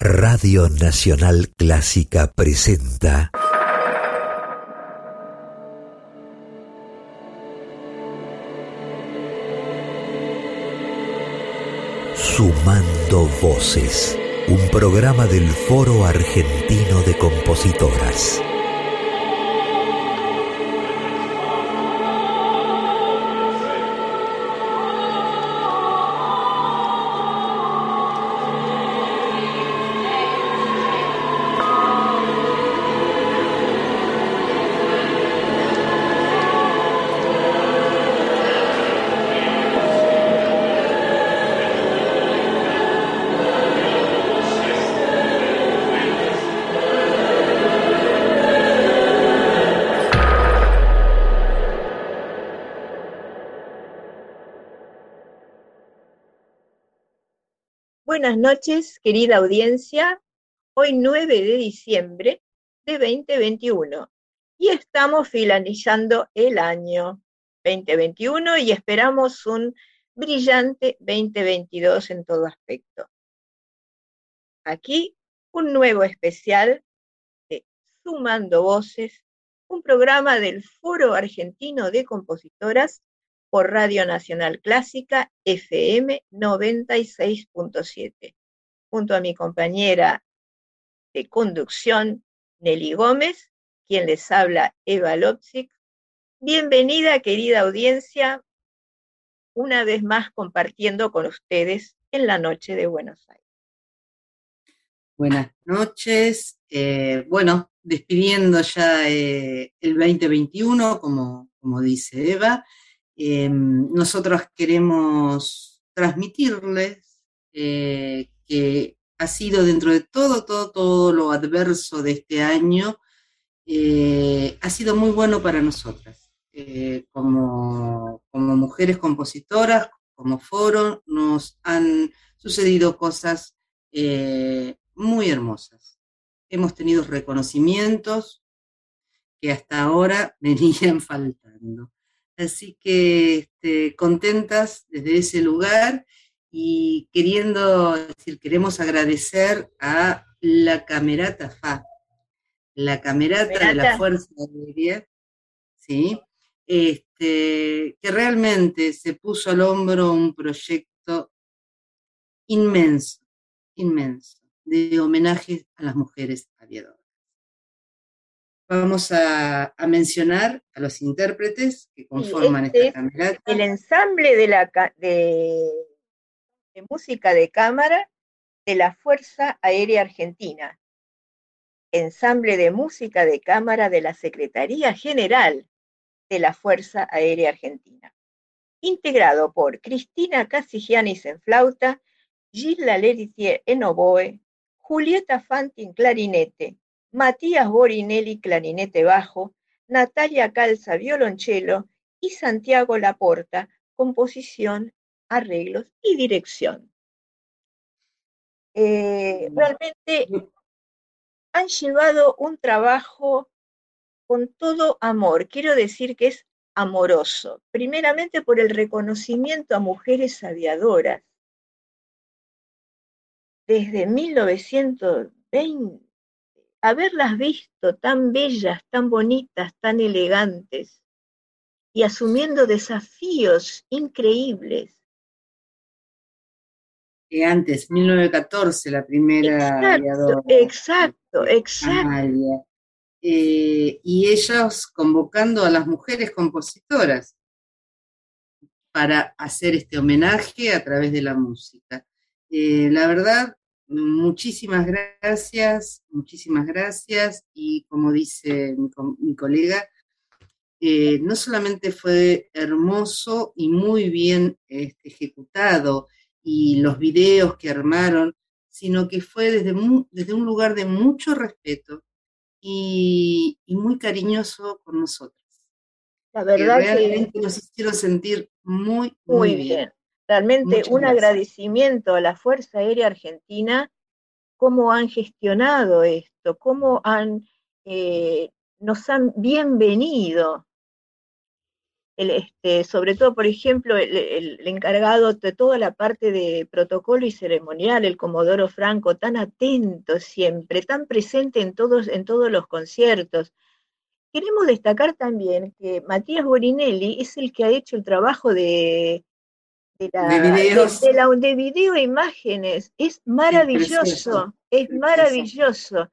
Radio Nacional Clásica presenta Sumando Voces, un programa del Foro Argentino de Compositoras. Buenas noches, querida audiencia. Hoy 9 de diciembre de 2021 y estamos finalizando el año 2021 y esperamos un brillante 2022 en todo aspecto. Aquí un nuevo especial de Sumando Voces, un programa del Foro Argentino de Compositoras por Radio Nacional Clásica FM 96.7, junto a mi compañera de conducción, Nelly Gómez, quien les habla, Eva Lopzik. Bienvenida, querida audiencia, una vez más compartiendo con ustedes en la noche de Buenos Aires. Buenas noches. Despidiendo ya el 2021, como dice Eva. Nosotros queremos transmitirles que ha sido dentro de todo lo adverso de este año, ha sido muy bueno para nosotras. Como mujeres compositoras, como foro, nos han sucedido cosas muy hermosas. Hemos tenido reconocimientos que hasta ahora venían faltando. Así que contentas desde ese lugar y queremos agradecer a la Camerata FA, la Camerata de la Fuerza Aérea, ¿sí? Que realmente se puso al hombro un proyecto inmenso, de homenaje a las mujeres aviadoras. Vamos a mencionar a los intérpretes que conforman esta camerata. El ensamble de música de cámara de la Fuerza Aérea Argentina, ensamble de música de cámara de la Secretaría General de la Fuerza Aérea Argentina, integrado por Cristina Casigianis en flauta, Gilles Laletier en oboe, Julieta Fanti en clarinete, Matías Borinelli clarinete bajo, Natalia Calza violonchelo y Santiago Laporta composición, arreglos y dirección. Realmente han llevado un trabajo con todo amor. Quiero decir que es amoroso, primeramente por el reconocimiento a mujeres aviadoras. Desde 1920, haberlas visto tan bellas, tan bonitas, tan elegantes y asumiendo desafíos increíbles. Antes, 1914, la primera aviadora. Exacto. Amalia. Y ellos convocando a las mujeres compositoras para hacer este homenaje a través de la música. La verdad, muchísimas gracias, y como dice mi colega, no solamente fue hermoso y muy bien ejecutado, y los videos que armaron, sino que fue desde un lugar de mucho respeto y muy cariñoso con nosotros. La verdad realmente que nos hicieron sentir muy bien. Realmente Muchas un gracias. agradecimiento a la Fuerza Aérea Argentina, cómo han gestionado esto, cómo nos han bienvenido. sobre todo, por ejemplo, el encargado de toda la parte de protocolo y ceremonial, el Comodoro Franco, tan atento siempre, tan presente en todos los conciertos. Queremos destacar también que Matías Borinelli es el que ha hecho el trabajo De videos. de video e imágenes. Es Sí, precioso, maravilloso, es precioso. maravilloso.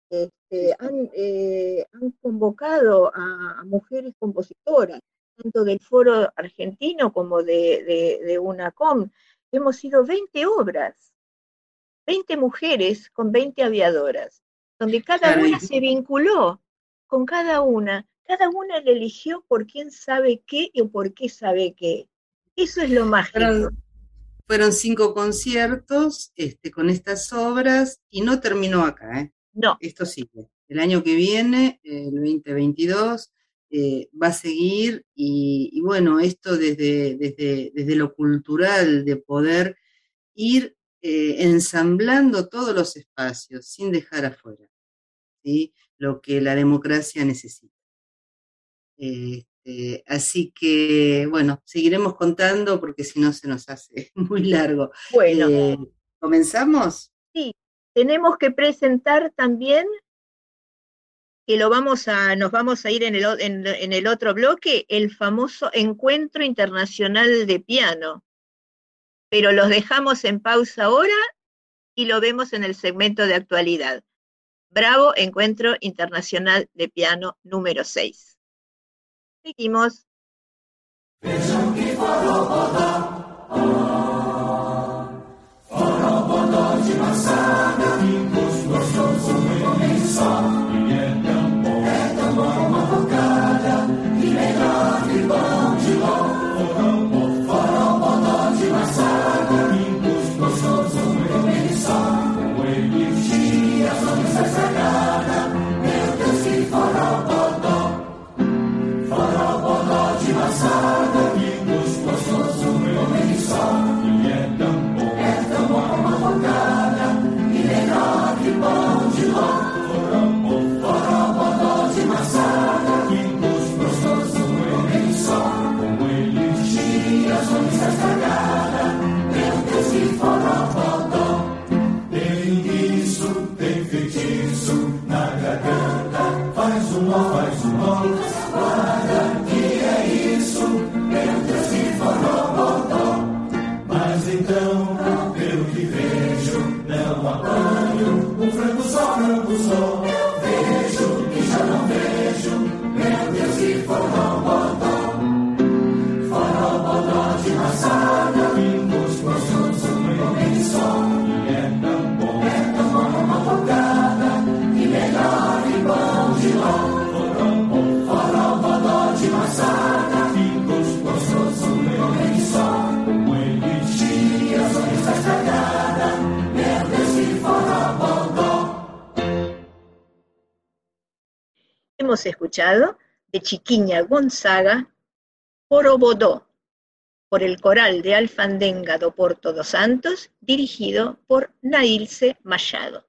Han convocado a mujeres compositoras, tanto del Foro Argentino como de UNACOM. Hemos sido 20 obras, 20 mujeres con 20 aviadoras, donde cada Claro, una se vinculó con cada una le eligió por quién sabe qué y por qué sabe qué. Eso es lo mágico. fueron 5 conciertos con estas obras y no terminó acá, ¿eh? No, Esto sigue. El año que viene, el 2022, va a seguir y bueno, esto desde lo cultural, de poder ir ensamblando todos los espacios sin dejar afuera, ¿sí? Lo que la democracia necesita. Así que, bueno, seguiremos contando porque si no se nos hace muy largo. bueno, ¿Comenzamos? sí, tenemos que presentar también que nos vamos a ir en el otro bloque, el famoso Encuentro Internacional de Piano. Pero los dejamos en pausa ahora y lo vemos en el segmento de actualidad. Bravo, Encuentro Internacional de Piano número 6. Seguimos. Hemos escuchado de Chiquiña Gonzaga, Porobodó, por el coral de Alfandenga do Porto dos Santos, dirigido por Nailce Machado.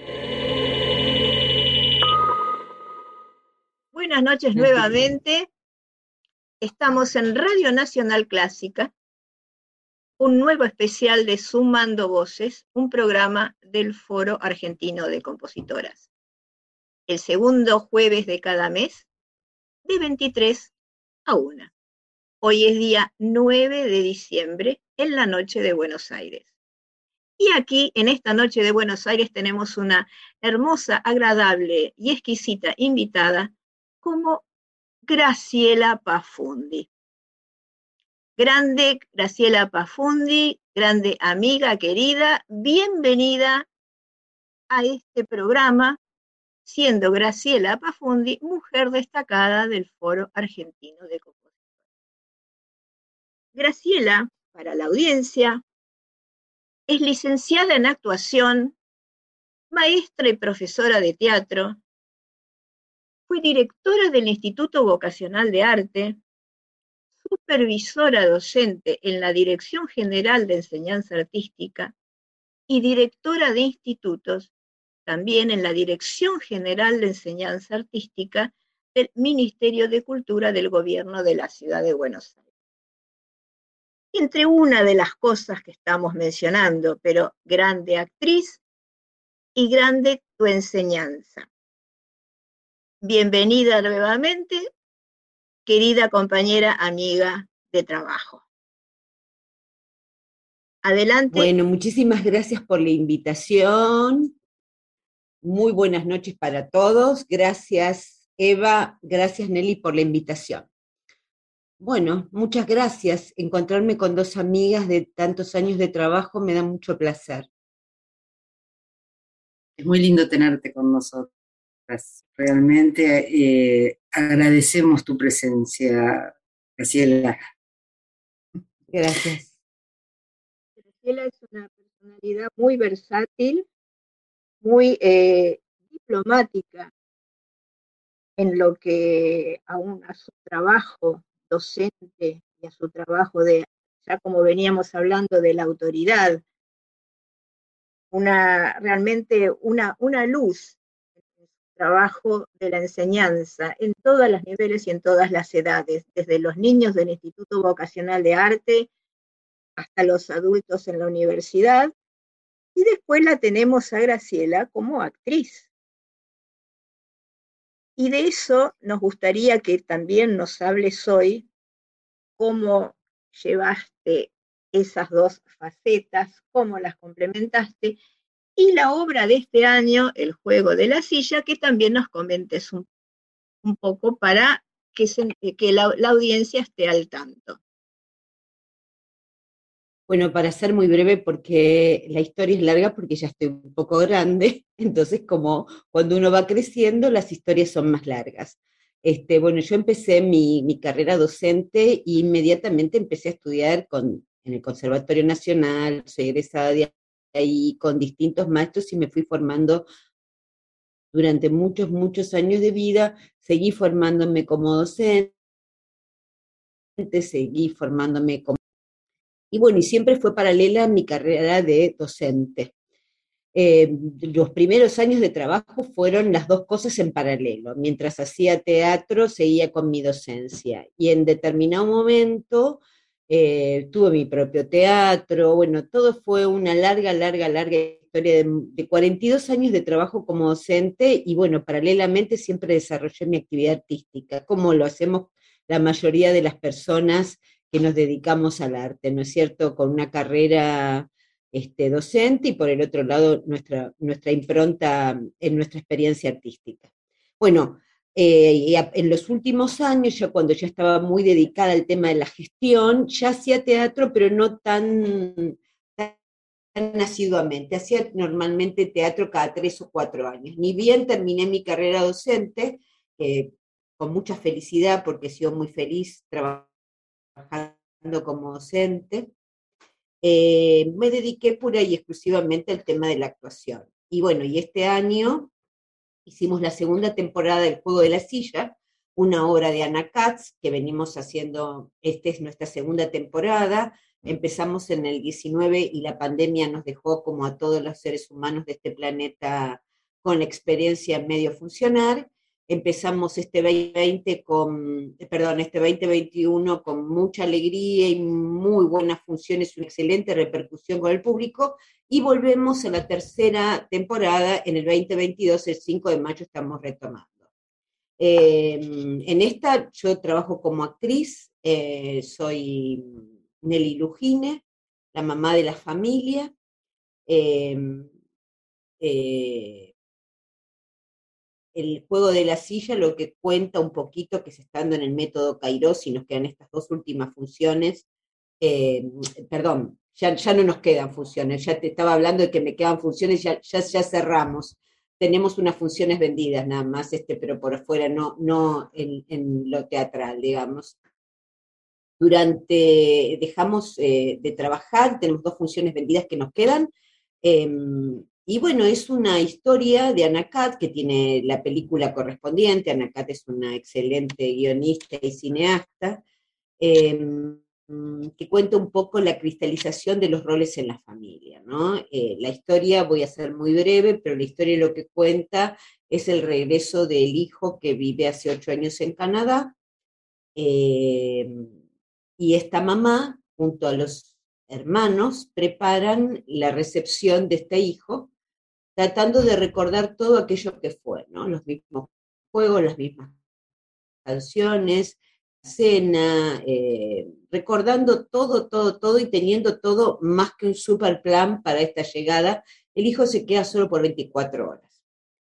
Buenas noches nuevamente. Estamos en Radio Nacional Clásica, un nuevo especial de Sumando Voces, un programa del Foro Argentino de Compositoras. El segundo jueves de cada mes, de 23 a 1. Hoy es día 9 de diciembre, en la noche de Buenos Aires. Y aquí, en esta noche de Buenos Aires, tenemos una hermosa, agradable y exquisita invitada como Graciela Pafundi. Grande Graciela Pafundi, grande amiga querida, bienvenida a este programa, siendo Graciela Pafundi mujer destacada del Foro Argentino de Compositores. Graciela, para la audiencia, es licenciada en actuación, maestra y profesora de teatro, fue directora del Instituto Vocacional de Arte, supervisora docente en la Dirección General de Enseñanza Artística y directora de institutos, también en la Dirección General de Enseñanza Artística del Ministerio de Cultura del Gobierno de la Ciudad de Buenos Aires. Entre una de las cosas que estamos mencionando, pero grande actriz y grande tu enseñanza. Bienvenida nuevamente, querida compañera, amiga de trabajo. Adelante. Bueno, muchísimas gracias por la invitación. Muy buenas noches para todos. Gracias, Eva. Gracias, Nelly, por la invitación. Bueno, muchas gracias. Encontrarme con dos amigas de tantos años de trabajo me da mucho placer. Es muy lindo tenerte con nosotras. Realmente agradecemos tu presencia, Graciela. Gracias. Graciela es una personalidad muy versátil, muy diplomática en lo que aún a su trabajo docente y a su trabajo de, ya como veníamos hablando, de la autoridad, realmente una luz en su trabajo de la enseñanza en todos los niveles y en todas las edades, desde los niños del Instituto Vocacional de Arte hasta los adultos en la universidad. Y después la tenemos a Graciela como actriz. Y de eso nos gustaría que también nos hables hoy, cómo llevaste esas dos facetas, cómo las complementaste, y la obra de este año, El Juego de la Silla, que también nos comentes un poco para que la audiencia esté al tanto. Bueno, para ser muy breve, porque la historia es larga, porque ya estoy un poco grande, entonces como cuando uno va creciendo, las historias son más largas. Bueno, yo empecé mi carrera docente e inmediatamente empecé a estudiar en el Conservatorio Nacional, soy egresada de ahí con distintos maestros y me fui formando durante muchos, muchos años de vida, seguí formándome como docente, seguí formándome como... Y bueno, y siempre fue paralela a mi carrera de docente. Los primeros años de trabajo fueron las dos cosas en paralelo. Mientras hacía teatro, seguía con mi docencia. Y en determinado momento tuve mi propio teatro. Bueno, todo fue una larga, larga, larga historia de 42 años de trabajo como docente. Y bueno, paralelamente siempre desarrollé mi actividad artística, como lo hacemos la mayoría de las personas que nos dedicamos al arte, ¿no es cierto? Con una carrera docente y por el otro lado nuestra impronta en nuestra experiencia artística. Bueno, en los últimos años, ya cuando ya estaba muy dedicada al tema de la gestión, ya hacía teatro, pero no tan asiduamente. Hacía normalmente teatro cada 3 o 4 años. Ni bien terminé mi carrera docente, con mucha felicidad, porque he sido muy feliz trabajando como docente, me dediqué pura y exclusivamente al tema de la actuación. Y bueno, y este año hicimos la segunda temporada del Juego de la Silla, una obra de Ana Katz, que venimos haciendo, esta es nuestra segunda temporada. Empezamos en el 19 y la pandemia nos dejó, como a todos los seres humanos de este planeta, con la experiencia en medio funcionar. Empezamos este 2021 con mucha alegría y muy buenas funciones, una excelente repercusión con el público, y volvemos a la tercera temporada en el 2022, el 5 de mayo estamos retomando. En esta yo trabajo como actriz, soy Nelly Lugine, la mamá de la familia. El Juego de la Silla lo que cuenta un poquito, que es estando en el método Kairos, y nos quedan estas dos últimas funciones, perdón, ya no nos quedan funciones, ya te estaba hablando de que me quedan funciones, ya cerramos. Tenemos unas funciones vendidas nada más, pero por afuera, no en lo teatral, digamos. Dejamos de trabajar, tenemos 2 funciones vendidas que nos quedan, y bueno, es una historia de Ana Katz, que tiene la película correspondiente. Ana Katz es una excelente guionista y cineasta, que cuenta un poco la cristalización de los roles en la familia, ¿no? La historia, voy a ser muy breve, pero la historia lo que cuenta es el regreso del hijo que vive hace 8 años en Canadá, y esta mamá, junto a los hermanos, preparan la recepción de este hijo, tratando de recordar todo aquello que fue, ¿no? Los mismos juegos, las mismas canciones, cena, recordando todo, todo, todo y teniendo todo más que un super plan para esta llegada. El hijo se queda solo por 24 horas.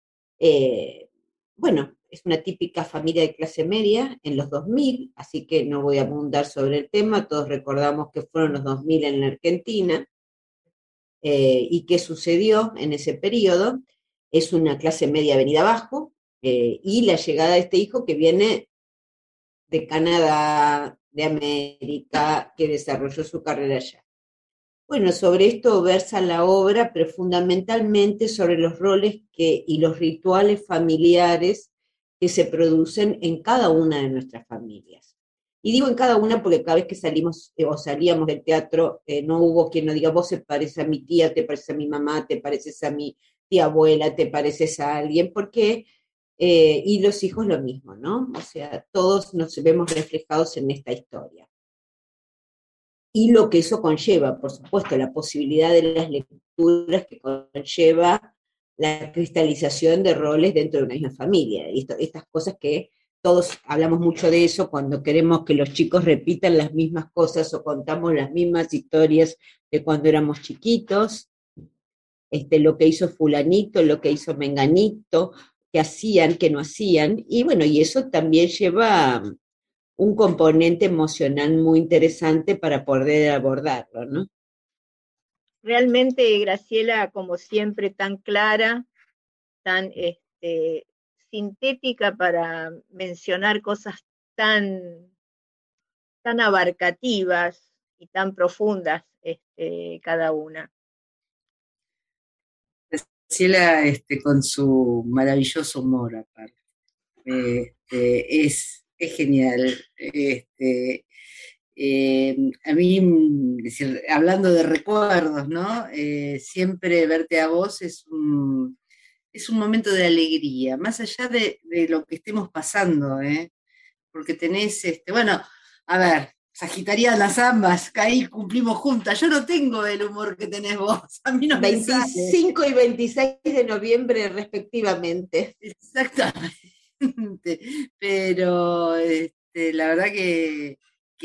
Bueno, es una típica familia de clase media en los 2000, así que no voy a abundar sobre el tema, todos recordamos que fueron los 2000 en la Argentina, y qué sucedió en ese periodo. Es una clase media venida abajo, y la llegada de este hijo que viene de Canadá, de América, que desarrolló su carrera allá. Bueno, sobre esto versa la obra, pero fundamentalmente sobre los roles y los rituales familiares que se producen en cada una de nuestras familias. Y digo en cada una porque cada vez que salimos o salíamos del teatro, no hubo quien nos diga, vos te pareces a mi tía, te pareces a mi mamá, te pareces a mi tía abuela, te pareces a alguien, porque y los hijos lo mismo, ¿no? O sea, todos nos vemos reflejados en esta historia. Y lo que eso conlleva, por supuesto, la posibilidad de las lecturas que conlleva la cristalización de roles dentro de una misma familia. Estas cosas que todos hablamos mucho de eso cuando queremos que los chicos repitan las mismas cosas o contamos las mismas historias de cuando éramos chiquitos, lo que hizo fulanito, lo que hizo menganito, que hacían, que no hacían, y bueno, y eso también lleva un componente emocional muy interesante para poder abordarlo, ¿no? Realmente, Graciela, como siempre, tan clara, tan sintética para mencionar cosas tan, tan abarcativas y tan profundas cada una. Graciela, con su maravilloso humor, aparte. Es genial. A mí, decir, hablando de recuerdos, ¿no? Siempre verte a vos es un momento de alegría, más allá de lo que estemos pasando, ¿eh? Porque tenés, bueno, a ver, sagitarianas ambas, ahí cumplimos juntas. Yo no tengo el humor que tenés vos, a mí no me sale. 25 y 26 de noviembre respectivamente. Exactamente. Pero la verdad que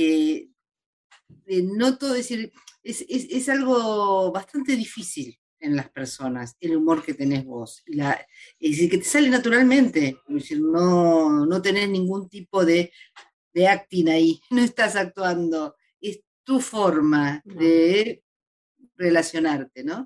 noto decir, es algo bastante difícil en las personas, el humor que tenés vos. Es decir, que te sale naturalmente, es decir, no tenés ningún tipo de acting ahí, no estás actuando, es tu forma de relacionarte, ¿no?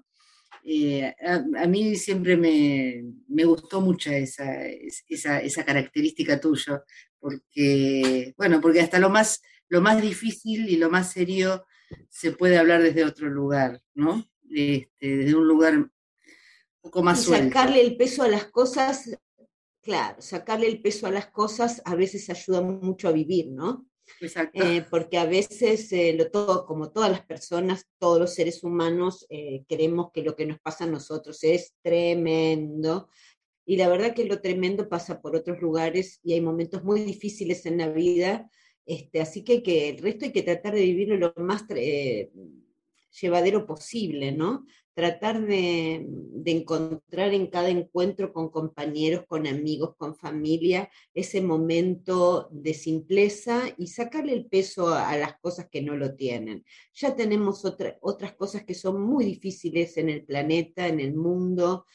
A mí siempre me gustó mucho esa característica tuya, porque, bueno, porque hasta lo más difícil y lo más serio se puede hablar desde otro lugar, ¿no? Desde un lugar un poco más suelto. Sacarle el peso a las cosas, claro, sacarle el peso a las cosas a veces ayuda mucho a vivir, ¿no? Exacto. Porque a veces, como todas las personas, todos los seres humanos, creemos que lo que nos pasa a nosotros es tremendo, y la verdad que lo tremendo pasa por otros lugares y hay momentos muy difíciles en la vida, así que el resto hay que tratar de vivirlo lo más llevadero posible, ¿no? Tratar de encontrar en cada encuentro con compañeros, con amigos, con familia, ese momento de simpleza y sacarle el peso a las cosas que no lo tienen. Ya tenemos otras cosas que son muy difíciles en el planeta, en el mundo,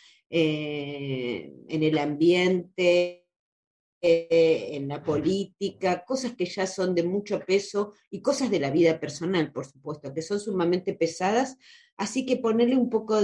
en el ambiente, en la política, cosas que ya son de mucho peso y cosas de la vida personal, por supuesto, que son sumamente pesadas, así que ponerle un poco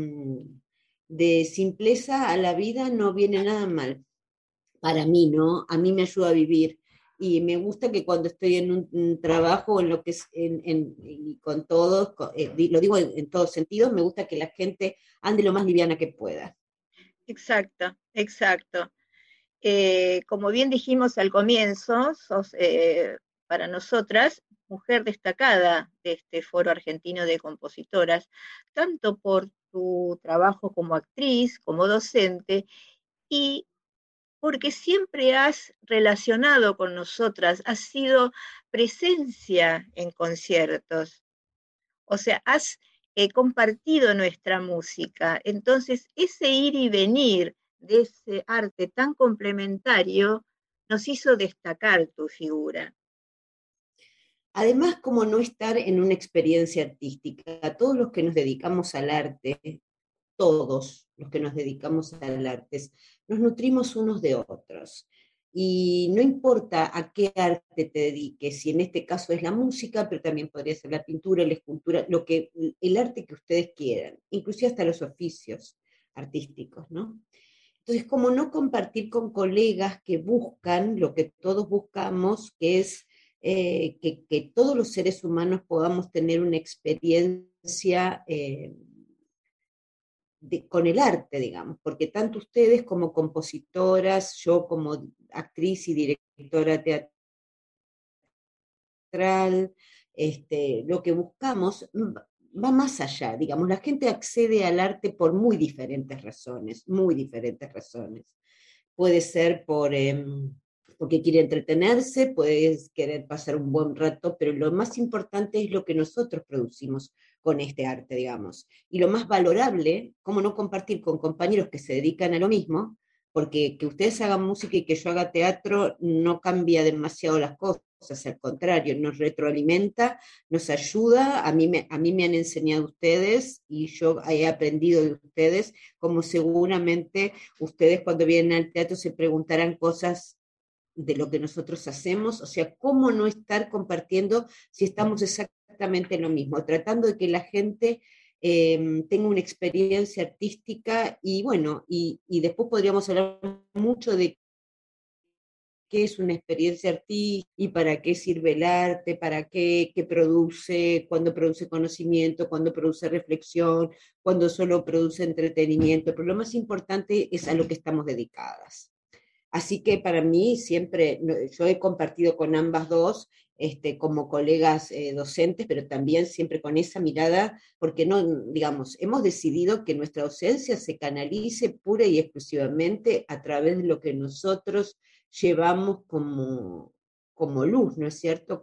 de simpleza a la vida no viene nada mal, para mí, ¿no? A mí me ayuda a vivir. Y me gusta que cuando estoy en un trabajo, en lo que es, y con todos, lo digo en todos sentidos, me gusta que la gente ande lo más liviana que pueda. Exacto, exacto. Como bien dijimos al comienzo, para nosotras, mujer destacada de este Foro Argentino de Compositoras, tanto por tu trabajo como actriz, como docente, y porque siempre has relacionado con nosotras, has sido presencia en conciertos, o sea, has compartido nuestra música. Entonces, ese ir y venir de ese arte tan complementario nos hizo destacar tu figura. Además, como no estar en una experiencia artística, todos los que nos dedicamos al arte, todos los que nos dedicamos al arte, nos nutrimos unos de otros. Y no importa a qué arte te dediques, si en este caso es la música, pero también podría ser la pintura, la escultura, el arte que ustedes quieran, inclusive hasta los oficios artísticos, ¿no? Entonces, como no compartir con colegas que buscan lo que todos buscamos, que es que todos los seres humanos podamos tener una experiencia con el arte, digamos, porque tanto ustedes como compositoras, yo como actriz y directora teatral, lo que buscamos va más allá, digamos, la gente accede al arte por muy diferentes razones, muy diferentes razones. Puede ser porque quiere entretenerse, puede querer pasar un buen rato, pero lo más importante es lo que nosotros producimos con este arte, digamos. Y lo más valorable, cómo no compartir con compañeros que se dedican a lo mismo, porque que ustedes hagan música y que yo haga teatro no cambia demasiado las cosas, al contrario, nos retroalimenta, nos ayuda, a mí me han enseñado ustedes y yo he aprendido de ustedes, como seguramente ustedes cuando vienen al teatro se preguntarán cosas de lo que nosotros hacemos, o sea, cómo no estar compartiendo si estamos exactamente en lo mismo, tratando de que la gente tenga una experiencia artística y bueno, y después podríamos hablar mucho de qué es una experiencia artística y para qué sirve el arte, para qué produce, cuándo produce conocimiento, cuándo produce reflexión, cuándo solo produce entretenimiento, pero lo más importante es a lo que estamos dedicadas. Así que para mí siempre, yo he compartido con ambas dos como colegas docentes, pero también siempre con esa mirada, porque no, digamos, hemos decidido que nuestra docencia se canalice pura y exclusivamente a través de lo que nosotros llevamos como luz, ¿no es cierto?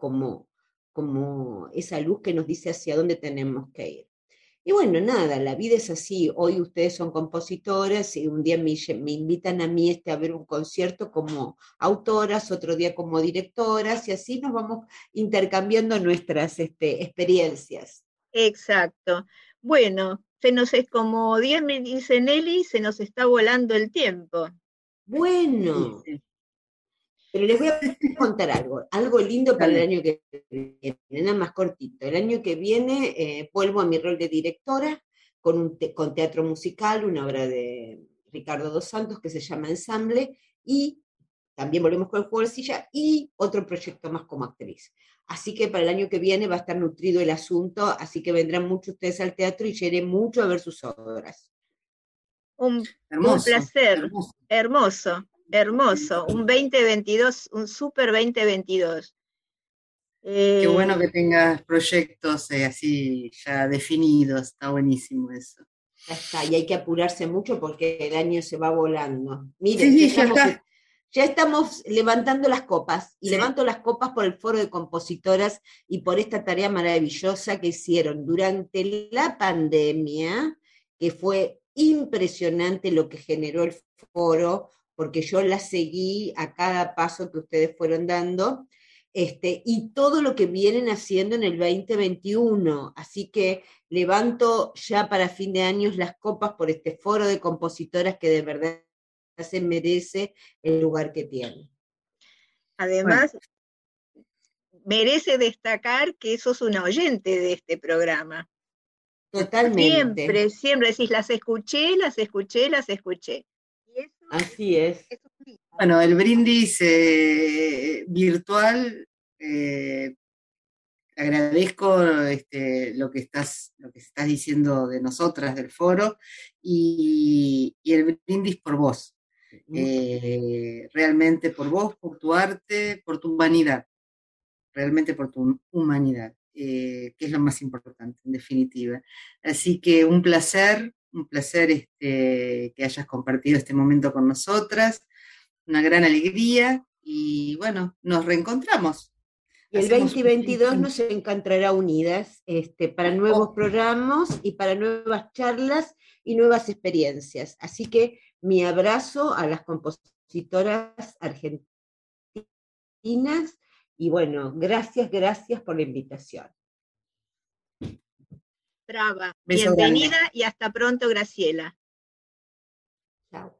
Como esa luz que nos dice hacia dónde tenemos que ir. Y bueno, nada, la vida es así. Hoy ustedes son compositoras y un día me invitan a mí a ver un concierto como autoras, otro día como directoras, y así nos vamos intercambiando nuestras experiencias. Exacto. Bueno, como bien me dice Nelly, se nos está volando el tiempo. Bueno, Sí. pero les voy a contar algo lindo para el año que viene, nada más cortito. El año que viene vuelvo a mi rol de directora con teatro musical, una obra de Ricardo dos Santos que se llama Ensamble, y también volvemos con el juego de silla y otro proyecto más como actriz. Así que para el año que viene va a estar nutrido el asunto, así que vendrán muchos ustedes al teatro y yo iré mucho a ver sus obras. Un Hermoso, placer, hermoso. hermoso, hermoso. Un 2022, un super 2022. Qué bueno que tengas proyectos así ya definidos, está buenísimo eso. Ya está, y hay que apurarse mucho porque el año se va volando. Miren, Sí, ya ya estamos levantando las copas, y sí. levanto las copas por el Foro de Compositoras y por esta tarea maravillosa que hicieron durante la pandemia, que fue impresionante lo que generó el foro, porque yo la seguí a cada paso que ustedes fueron dando, y todo lo que vienen haciendo en el 2021. Así que levanto ya para fin de año las copas por este Foro de Compositoras que de verdad se merece el lugar que tiene. Además, merece destacar que sos una oyente de este programa. Totalmente. Siempre decís, las escuché, las escuché, las escuché. Y eso así es. Bueno, el brindis virtual, agradezco lo que estás diciendo de nosotras, del foro, y el brindis por vos. Realmente por vos, por tu arte, por tu humanidad. realmente por tu humanidad, que es lo más importante, en definitiva. Así que un placer que hayas compartido este momento con nosotras, una gran alegría y bueno, nos reencontramos. Y el Hacemos un 2022 nos encontrará unidas para nuevos programas y para nuevas charlas y nuevas experiencias. Así que mi abrazo a las compositoras argentinas y bueno, gracias por la invitación. Brava, beso bienvenida grande. y hasta pronto, Graciela. Chao.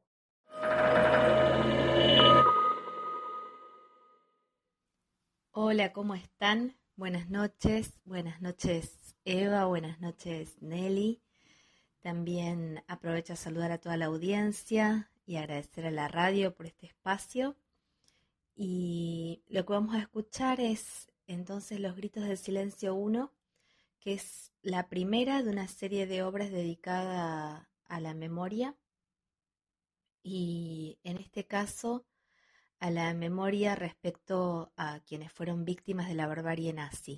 Hola, ¿cómo están? Buenas noches Eva, buenas noches Nelly. También aprovecho a saludar a toda la audiencia y agradecer a la radio por este espacio. Y lo que vamos a escuchar es entonces Los Gritos del Silencio 1, que es la primera de una serie de obras dedicada a la memoria y en este caso a la memoria respecto a quienes fueron víctimas de la barbarie nazi.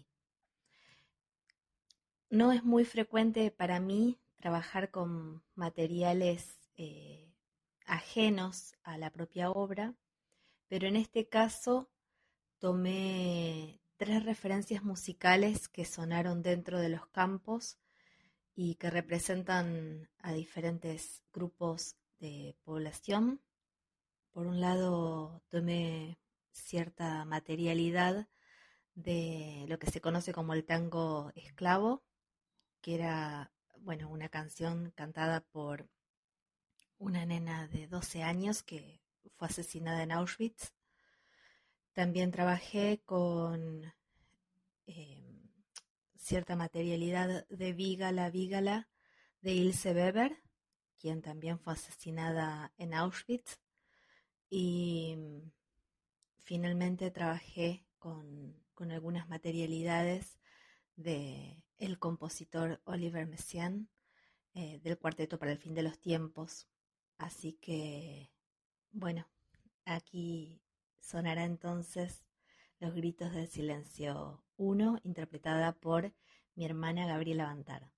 No es muy frecuente para mí trabajar con materiales ajenos a la propia obra, pero en este caso tomé 3 referencias musicales que sonaron dentro de los campos y que representan a diferentes grupos de población. Por un lado, tomé cierta materialidad de lo que se conoce como el tango esclavo, que era, bueno, una canción cantada por una nena de 12 años que fue asesinada en Auschwitz. También trabajé con cierta materialidad de Vígala de Ilse Weber, quien también fue asesinada en Auschwitz. Y finalmente trabajé con algunas materialidades de el compositor Oliver Messiaen, del Cuarteto para el Fin de los Tiempos. Así que, bueno, aquí sonará entonces Los Gritos del Silencio 1, interpretada por mi hermana Gabriela Bantar.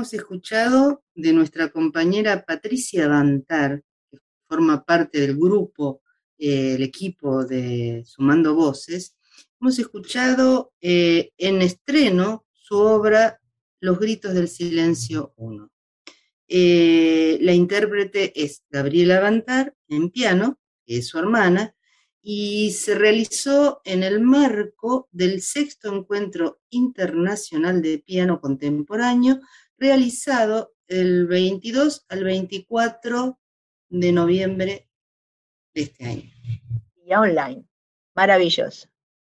hemos escuchado de nuestra compañera Patricia Bantar, que forma parte del grupo, el equipo de Sumando Voces. Hemos escuchado en estreno su obra Los Gritos del Silencio 1. La intérprete es Gabriela Bantar en piano, que es su hermana, y se realizó en el marco del 6º Encuentro Internacional de Piano Contemporáneo, realizado el 22 al 24 de noviembre de este año. Y online. Maravilloso.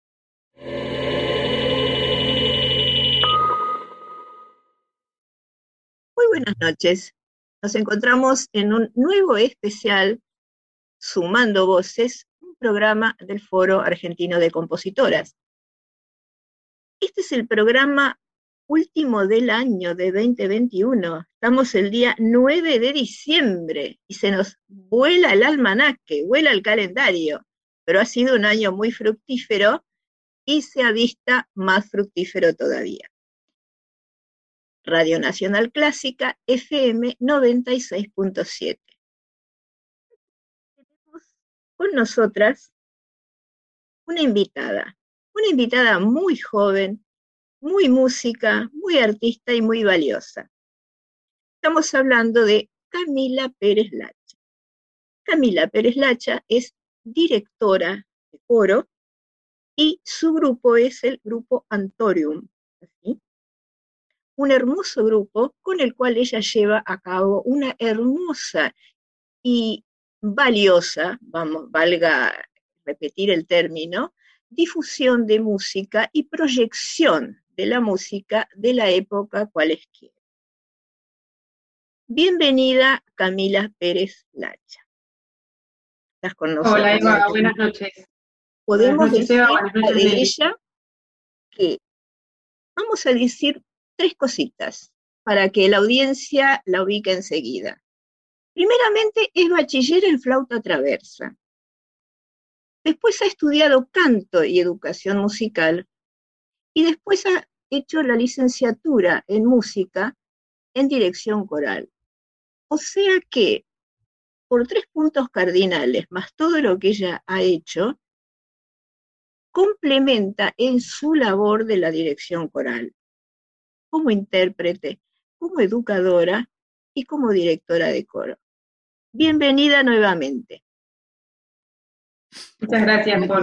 Muy buenas noches. Nos encontramos en un nuevo especial Sumando Voces, un programa del Foro Argentino de Compositoras. Este es el programa último del año de 2021. Estamos el día 9 de diciembre y se nos vuela el almanaque, vuela el calendario, pero ha sido un año muy fructífero y se avista más fructífero todavía. Radio Nacional Clásica, FM 96.7. Tenemos con nosotras una invitada muy joven, muy música, muy artista y muy valiosa. Estamos hablando de Camila Pérez Lacha. Camila Pérez Lacha es directora de coro y su grupo es el grupo Antorium, ¿sí? Un hermoso grupo con el cual ella lleva a cabo una hermosa y valiosa, valga repetir el término, difusión de música y proyección de la música de la época cualesquiera. Bienvenida, Camila Pérez Lacha. ¿Estás con nosotros? Hola, Eva, buenas noches. Podemos decir de ella que vamos a decir 3 cositas para que la audiencia la ubique enseguida. Primeramente, es bachiller en flauta traversa. Después ha estudiado canto y educación musical, y después ha hecho la licenciatura en música en dirección coral. O sea que, por 3 puntos cardinales, más todo lo que ella ha hecho, complementa en su labor de la dirección coral, como intérprete, como educadora y como directora de coro. Bienvenida nuevamente. Muchas gracias por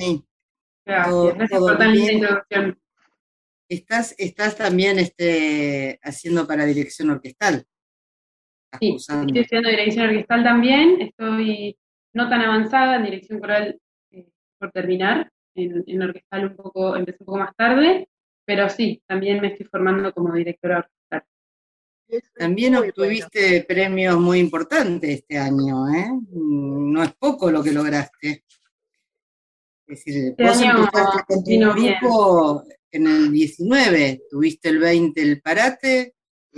tan linda introducción. Estás también haciendo para dirección orquestal. Sí, estoy haciendo dirección orquestal también. Estoy no tan avanzada en dirección coral por terminar. En orquestal empecé un poco más tarde, pero sí, también me estoy formando como directora orquestal. También obtuviste premios muy importantes este año, ¿eh? No es poco lo que lograste. Es decir, vos empezaste con tu grupo en el 19, tuviste el 20 el Parate,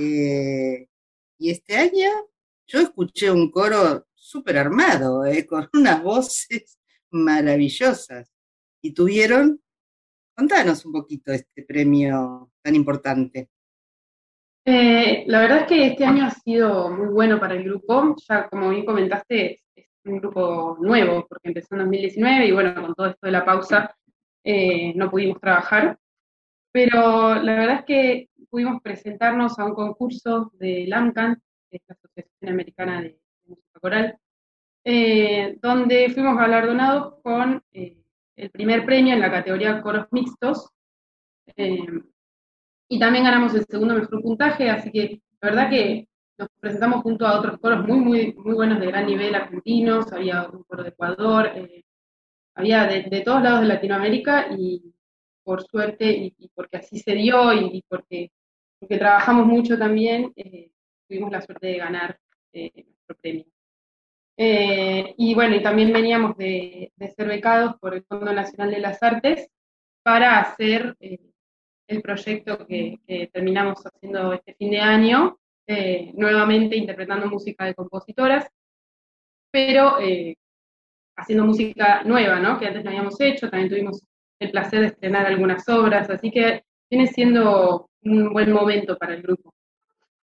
y este año yo escuché un coro súper armado, con unas voces maravillosas. Y contanos un poquito este premio tan importante. La verdad es que este año ha sido muy bueno para el grupo. Ya como bien comentaste, es un grupo nuevo, porque empezó en 2019 y bueno, con todo esto de la pausa no pudimos trabajar. Pero la verdad es que pudimos presentarnos a un concurso del AMCAN, que es la Asociación Americana de Música Coral, donde fuimos galardonados con el primer premio en la categoría coros mixtos. Y también ganamos el segundo mejor puntaje, así que la verdad que nos presentamos junto a otros coros muy buenos de gran nivel argentinos, había un coro de Ecuador, había de todos lados de Latinoamérica, y por suerte, y porque así se dio, y porque trabajamos mucho también, tuvimos la suerte de ganar nuestro premio. Y bueno, y también veníamos de ser becados por el Fondo Nacional de las Artes para hacer el proyecto que terminamos haciendo este fin de año, nuevamente interpretando música de compositoras, pero haciendo música nueva, ¿no? Que antes no habíamos hecho. También tuvimos el placer de estrenar algunas obras, así que viene siendo un buen momento para el grupo.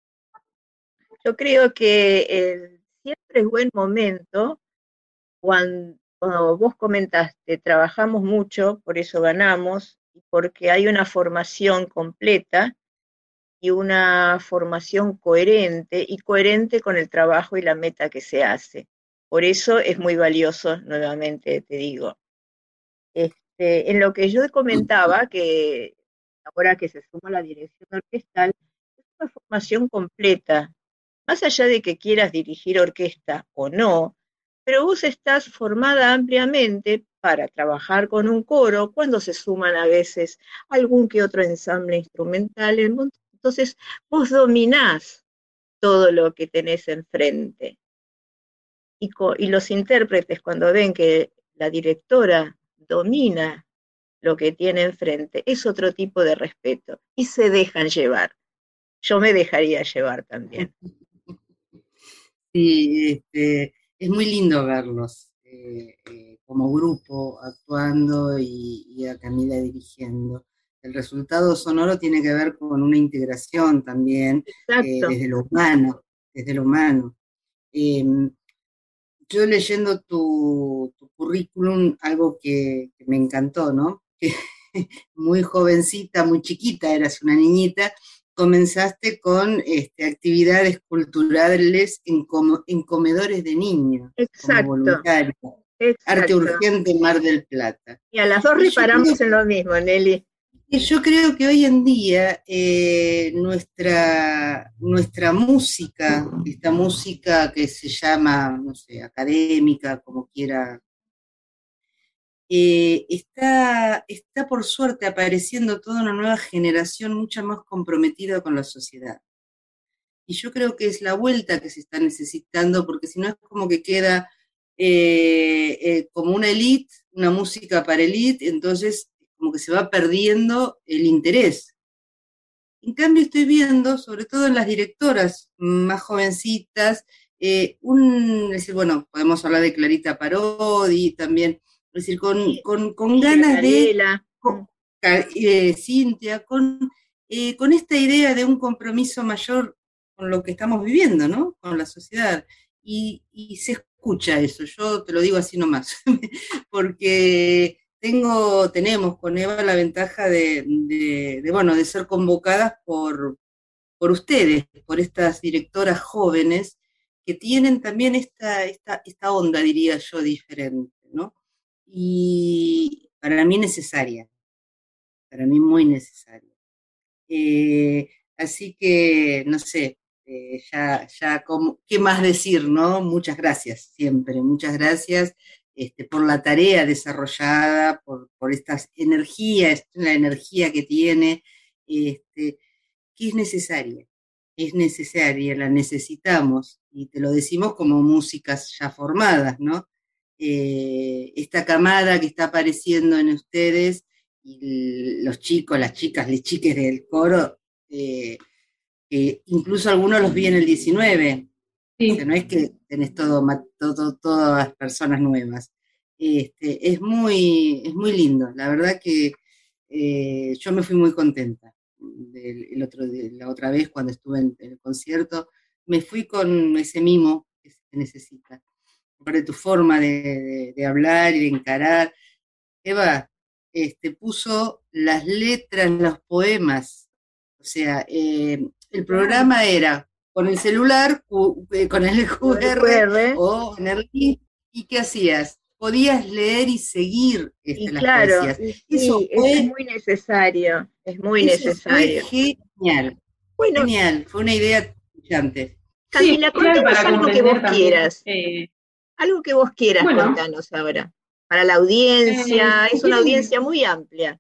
Yo creo que siempre es buen momento cuando vos comentaste, trabajamos mucho, por eso ganamos, y porque hay una formación completa y una formación coherente y coherente con el trabajo y la meta que se hace. Por eso es muy valioso, nuevamente te digo. En lo que yo comentaba, que ahora que se suma la dirección orquestal, es una formación completa, más allá de que quieras dirigir orquesta o no, pero vos estás formada ampliamente para trabajar con un coro, cuando se suman a veces algún que otro ensamble instrumental, entonces vos dominás todo lo que tenés enfrente. Y los intérpretes, cuando ven que la directora domina lo que tiene enfrente, es otro tipo de respeto y se dejan llevar. Yo me dejaría llevar también. Sí, es muy lindo verlos como grupo actuando y a Camila dirigiendo. El resultado sonoro tiene que ver con una integración también Exacto. desde lo humano, desde lo humano. Eh, yo leyendo tu currículum, algo que me encantó, ¿no? Que muy jovencita, muy chiquita, eras una niñita, comenzaste con actividades culturales en comedores de niños, como Exacto, voluntaria. Arte exacto. Urgente, Mar del Plata. Y a las dos Y yo creo, reparamos en lo mismo, Nelly. y yo creo que hoy en día nuestra música, esta música que se llama, no sé, académica, como quiera, está por suerte apareciendo toda una nueva generación mucho más comprometida con la sociedad. Y yo creo que es la vuelta que se está necesitando, porque si no es como que queda como una élite, una música para élite, entonces como que se va perdiendo el interés. En cambio estoy viendo, sobre todo en las directoras más jovencitas, es decir, bueno, podemos hablar de Clarita Parodi también, es decir, con ganas de, Gabriela. con, Cintia, con esta idea de un compromiso mayor con lo que estamos viviendo, ¿no? Con la sociedad. Y se escucha eso, yo te lo digo así nomás, porque tenemos con Eva la ventaja bueno, de ser convocadas por ustedes, por estas directoras jóvenes que tienen también esta onda, diría yo, diferente, ¿no? Y para mí necesaria, para mí muy necesaria. Así que, no sé, ¿qué más decir, no? Muchas gracias, siempre, muchas gracias por la tarea desarrollada, por estas energías, la energía que tiene, que es necesaria, la necesitamos, y te lo decimos como músicas ya formadas, ¿no? Esta camada que está apareciendo en ustedes, y los chicos, las chicas, las chiques del coro, que incluso algunos los vi en el 19, o sea, Sí, no es que tenés todas las personas nuevas. Es muy lindo, la verdad que yo me fui muy contenta la otra vez cuando estuve en el concierto, me fui con ese mimo que se necesita, de tu forma de hablar y de encarar. Eva, puso las letras, los poemas, o sea, el Claro. programa era con el celular, con el El QR QR. o en el link, ¿y qué hacías? Podías leer y seguir Y las claro, poesías. y sí, eso es muy Eso fue necesario. genial, Bueno, genial, fue una idea brillante. sí, Camila, clave contanos para comprender también. algo que vos quieras Bueno, contanos ahora. Para la audiencia, si es una quieren, audiencia muy amplia.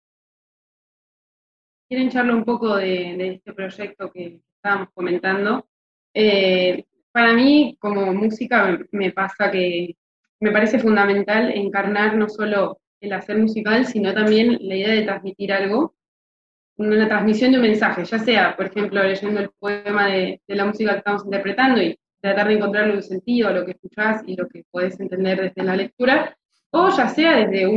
quieren charlar un poco de este proyecto que estábamos comentando, para mí, como música, me pasa que me parece fundamental encarnar no solo el hacer musical, sino también la idea de transmitir algo, una transmisión de un mensaje, ya sea, por ejemplo, leyendo el poema de la música que estamos interpretando y tratar de encontrarle un sentido a lo que escuchás y lo que podés entender desde la lectura, o ya sea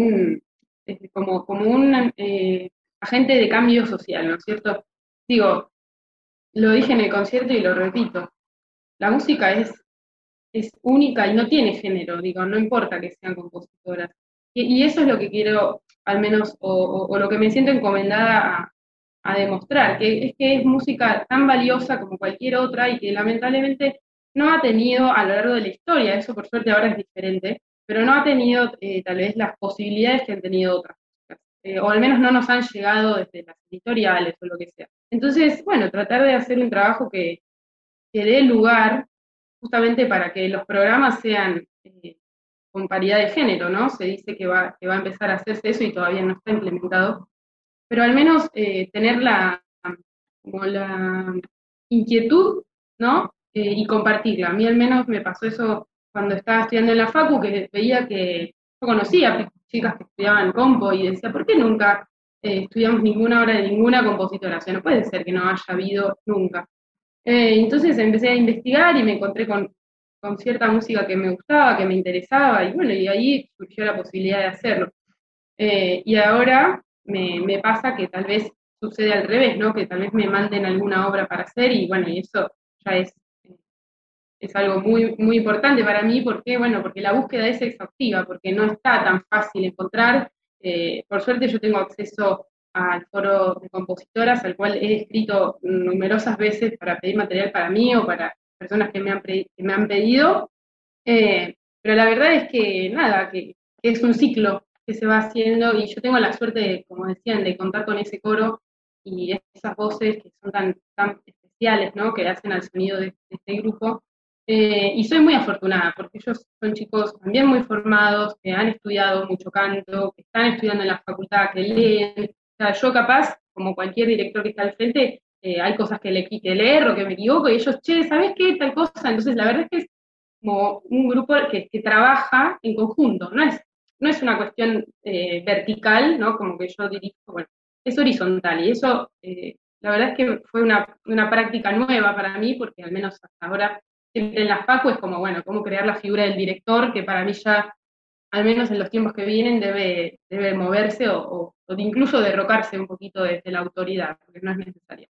como un agente de cambio social, ¿no es cierto? Digo, lo dije en el concierto y lo repito, la música es única y no tiene género, digo, no importa que sean compositoras. Y eso es lo que quiero, al menos, o lo que me siento encomendada a demostrar, que es música tan valiosa como cualquier otra y que lamentablemente no ha tenido a lo largo de la historia, eso por suerte ahora es diferente, pero no ha tenido tal vez las posibilidades que han tenido otras músicas, o al menos no nos han llegado desde las editoriales o lo que sea. Entonces, bueno, tratar de hacer un trabajo que dé lugar justamente para que los programas sean con paridad de género, ¿no? Se dice que va a empezar a hacerse eso y todavía no está implementado, pero al menos tener como la inquietud, ¿no? Y compartirla. A mí al menos me pasó eso cuando estaba estudiando en la facu, que veía que yo conocía chicas que estudiaban compo y decía, ¿por qué nunca estudiamos ninguna obra de ninguna compositora? O sea, no puede ser que no haya habido nunca. Entonces empecé a investigar y me encontré con cierta música que me gustaba, que me interesaba, y bueno, y ahí surgió la posibilidad de hacerlo. Y ahora me pasa que tal vez sucede al revés, ¿no? Que tal vez me manden alguna obra para hacer y bueno, y eso ya es algo muy, muy importante para mí porque, bueno, porque la búsqueda es exhaustiva, porque no está tan fácil encontrar. Por suerte yo tengo acceso al foro de compositoras, al cual he escrito numerosas veces para pedir material para mí o para personas que me han pedido, pero la verdad es que nada, que es un ciclo que se va haciendo y yo tengo la suerte, como decían, de contar con ese coro y esas voces que son tan especiales, ¿no? Que hacen al sonido de este grupo. Y soy muy afortunada porque ellos son chicos también muy formados, que han estudiado mucho canto, que están estudiando en la facultad, que leen. O sea, yo capaz, como cualquier director que está al frente, hay cosas que leer o que me equivoco y ellos, che, ¿sabes qué? Tal cosa. Entonces, la verdad es que es como un grupo que trabaja en conjunto, no es una cuestión vertical, ¿no? Como que yo dirijo, bueno, es horizontal y eso, la verdad es que fue una práctica nueva para mí, porque al menos hasta ahora, siempre en la facu es como, bueno, cómo crear la figura del director, que para mí ya, al menos en los tiempos que vienen, debe moverse o incluso derrocarse un poquito de la autoridad, porque no es necesaria.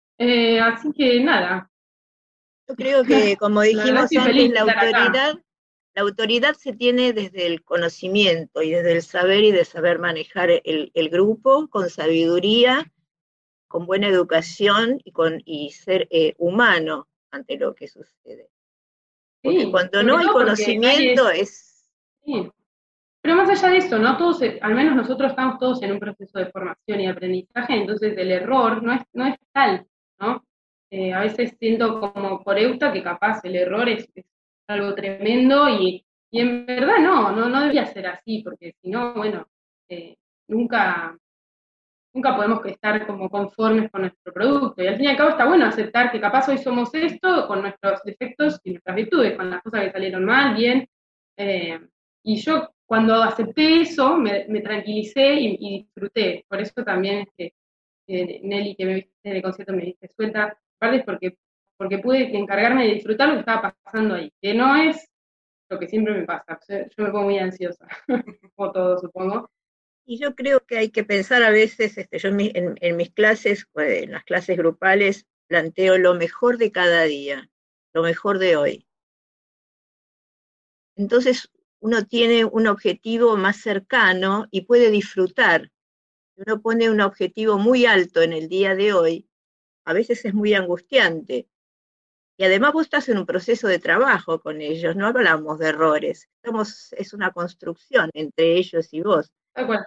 Así que nada, Yo creo que, como la verdad dijimos estoy antes, feliz de estar acá. la autoridad se tiene desde el conocimiento y desde el saber y de saber manejar el grupo con sabiduría, con buena educación y ser humano ante lo que sucede. Porque Sí, cuando no sobre hay todo porque hay conocimiento es... sí. Pero más allá de eso, ¿no? Todos, al menos nosotros estamos todos en un proceso de formación y aprendizaje, entonces el error no es tal, ¿no? A veces siento como coreuta que capaz el error es algo tremendo y en verdad no debería ser así, porque si no, bueno, eh, nunca, nunca podemos estar como conformes con nuestro producto. Y al fin y al cabo está bueno aceptar que capaz hoy somos esto con nuestros defectos y nuestras virtudes, con las cosas que salieron mal, bien. Eh, y yo cuando acepté eso me tranquilicé y disfruté. Por eso también Nelly, que me viste en el concierto, me diste suelta, aparte es porque pude encargarme de disfrutar lo que estaba pasando ahí, que no es lo que siempre me pasa. Yo me pongo muy ansiosa, como todo, supongo. Y yo creo que hay que pensar a veces, yo en mis clases, en las clases grupales, planteo lo mejor de cada día, lo mejor de hoy. Entonces uno tiene un objetivo más cercano y puede disfrutar. Si uno pone un objetivo muy alto en el día de hoy, a veces es muy angustiante. Y además vos estás en un proceso de trabajo con ellos, no hablamos de errores, es una construcción entre ellos y vos. Tal cual.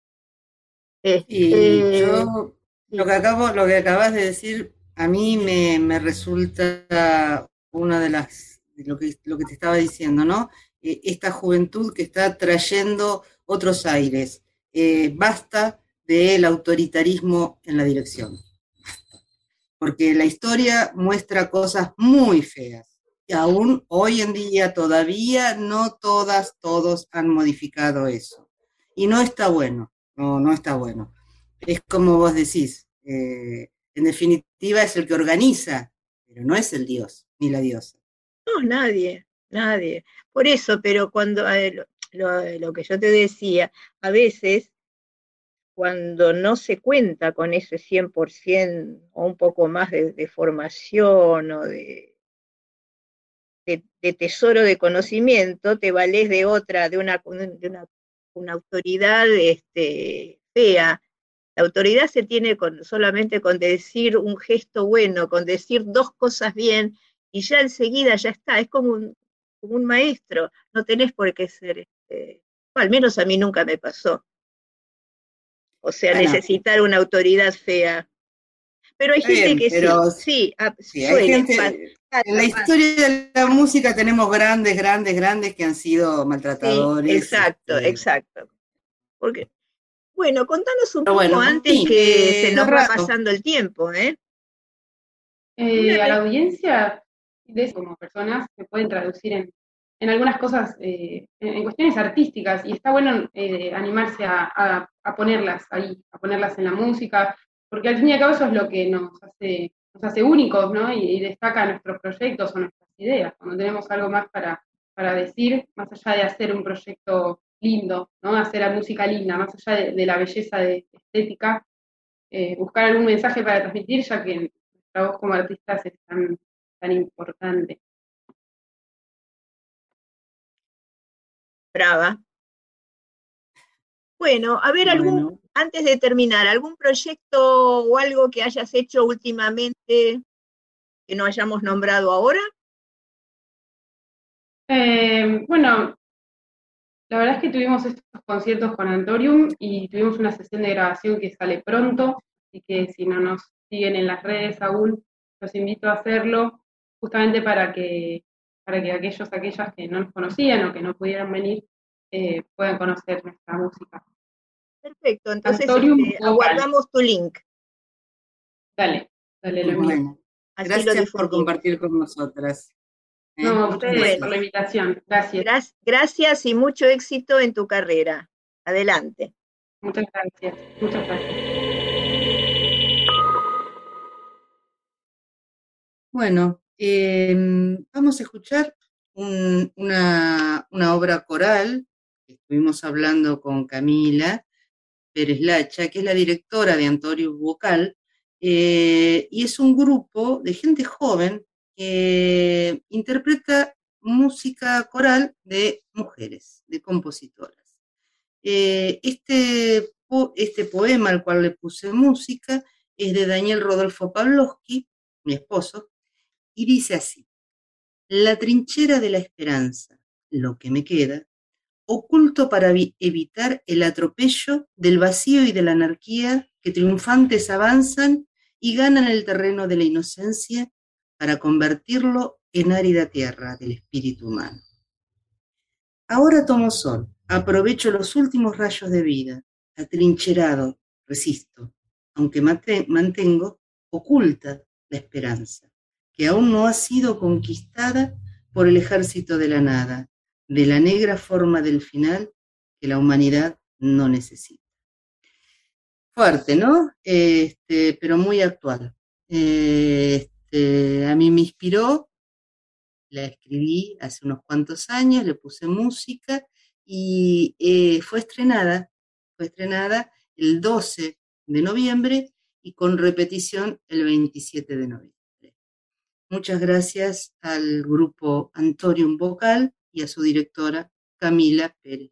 Y Este, yo, sí. lo que acabas de decir, a mí me resulta una de lo que te estaba diciendo, ¿no? Esta juventud que está trayendo otros aires. Basta del autoritarismo en la dirección, porque la historia muestra cosas muy feas. Y aún hoy en día todavía no todos han modificado eso. Y no está bueno, no está bueno. Es como vos decís, en definitiva es el que organiza, pero no es el dios ni la diosa. No, nadie, nadie. Por eso, pero cuando, lo que yo te decía, a veces cuando no se cuenta con ese 100% o un poco más de formación o de tesoro de conocimiento, te valés de otra, de una autoridad fea. La autoridad se tiene solamente con decir un gesto bueno, con decir dos cosas bien, y ya enseguida ya está, es como un maestro, no tenés por qué ser, al menos a mí nunca me pasó. O sea, Bueno, necesitar una autoridad fea. Pero hay está gente bien, que pero sí, sí, hay suele, gente. En la historia de la música tenemos grandes que han sido sí, maltratadores. exacto. Porque, bueno, contanos un Pero poco bueno, antes sí, que se nos va cerrado. pasando el tiempo, ¿eh? A la audiencia, como personas, se pueden traducir en algunas cosas, en cuestiones artísticas, y está bueno animarse a ponerlas ahí, a ponerlas en la música, porque al fin y al cabo eso es lo que nos hace únicos, ¿no? Y destaca nuestros proyectos o nuestras ideas, cuando tenemos algo más para decir, más allá de hacer un proyecto lindo, ¿no? Hacer la música linda, más allá de la belleza estética, buscar algún mensaje para transmitir, ya que nuestra voz como artistas es tan importante. Brava. Bueno, a ver, Bueno, antes de terminar, ¿algún proyecto o algo que hayas hecho últimamente que no hayamos nombrado ahora? Bueno, la verdad es que tuvimos estos conciertos con Antorium y tuvimos una sesión de grabación que sale pronto, así que si no nos siguen en las redes aún, los invito a hacerlo, justamente para que aquellas que no nos conocían o que no pudieran venir puedan conocer nuestra música. Perfecto, entonces Antorium Vocal. aguardamos tu link, Dale, lo envío. bueno. así lo Gracias por difundimos. compartir con nosotras. No, a Muchas ustedes por Bueno, la gracias. invitación. Gracias. gracias y mucho éxito en tu carrera. Adelante. Muchas gracias. Muchas gracias. Bueno, vamos a escuchar una obra coral. Estuvimos hablando con Camila Pérez Lacha, que es la directora de Antorium Vocal, y es un grupo de gente joven que interpreta música coral de mujeres, de compositoras. Este poema al cual le puse música es de Daniel Rodolfo Pavlovsky, mi esposo, y dice así: la trinchera de la esperanza, lo que me queda, oculto para evitar el atropello del vacío y de la anarquía que triunfantes avanzan y ganan el terreno de la inocencia para convertirlo en árida tierra del espíritu humano. Ahora tomo sol, aprovecho los últimos rayos de vida, atrincherado, resisto, aunque mantengo oculta la esperanza, que aún no ha sido conquistada por el ejército de la nada, de la negra forma del final que la humanidad no necesita. Fuerte, ¿no? Pero muy actual. A mí me inspiró, la escribí hace unos cuantos años, le puse música y fue estrenada el 12 de noviembre y con repetición el 27 de noviembre. Muchas gracias al grupo Antorium Vocal y a su directora Camila Pérez.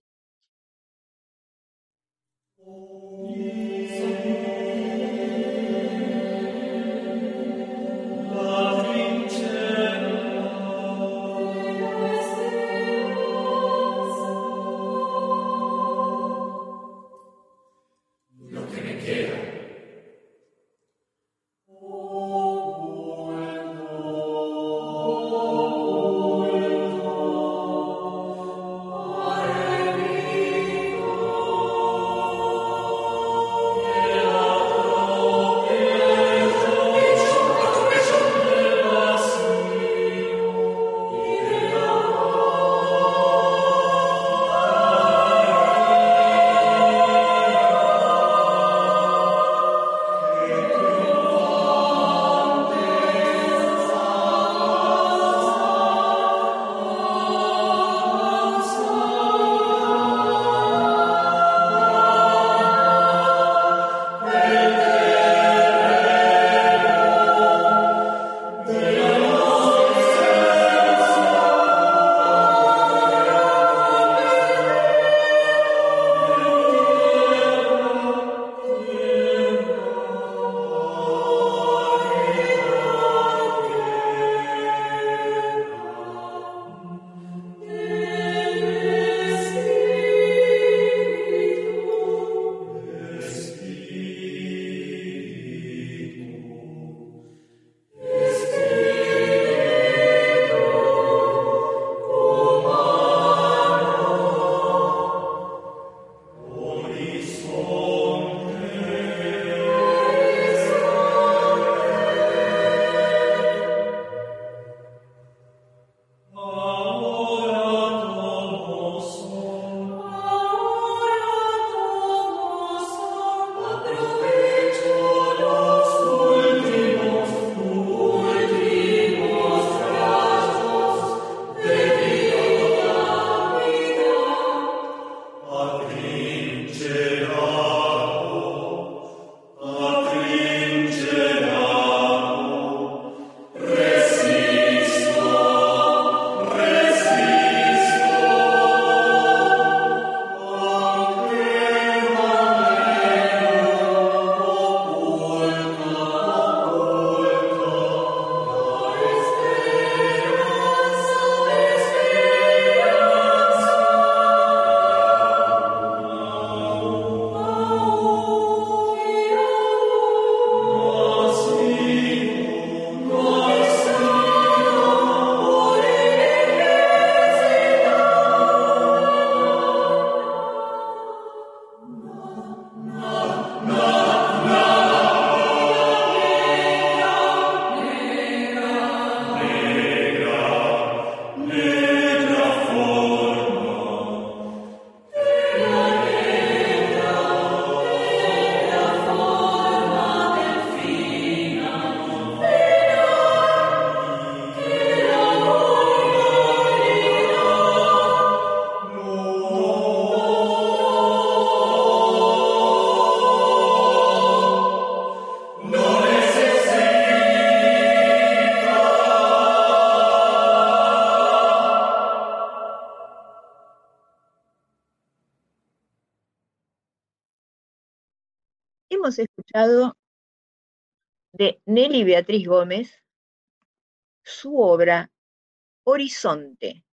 hemos escuchado de Nelly Beatriz Gómez su obra Horizonte,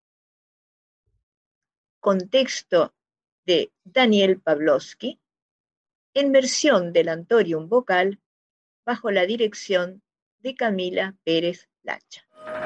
con texto de Daniel Pavlovsky, en versión del Anthurium vocal, bajo la dirección de Camila Pérez Lacha.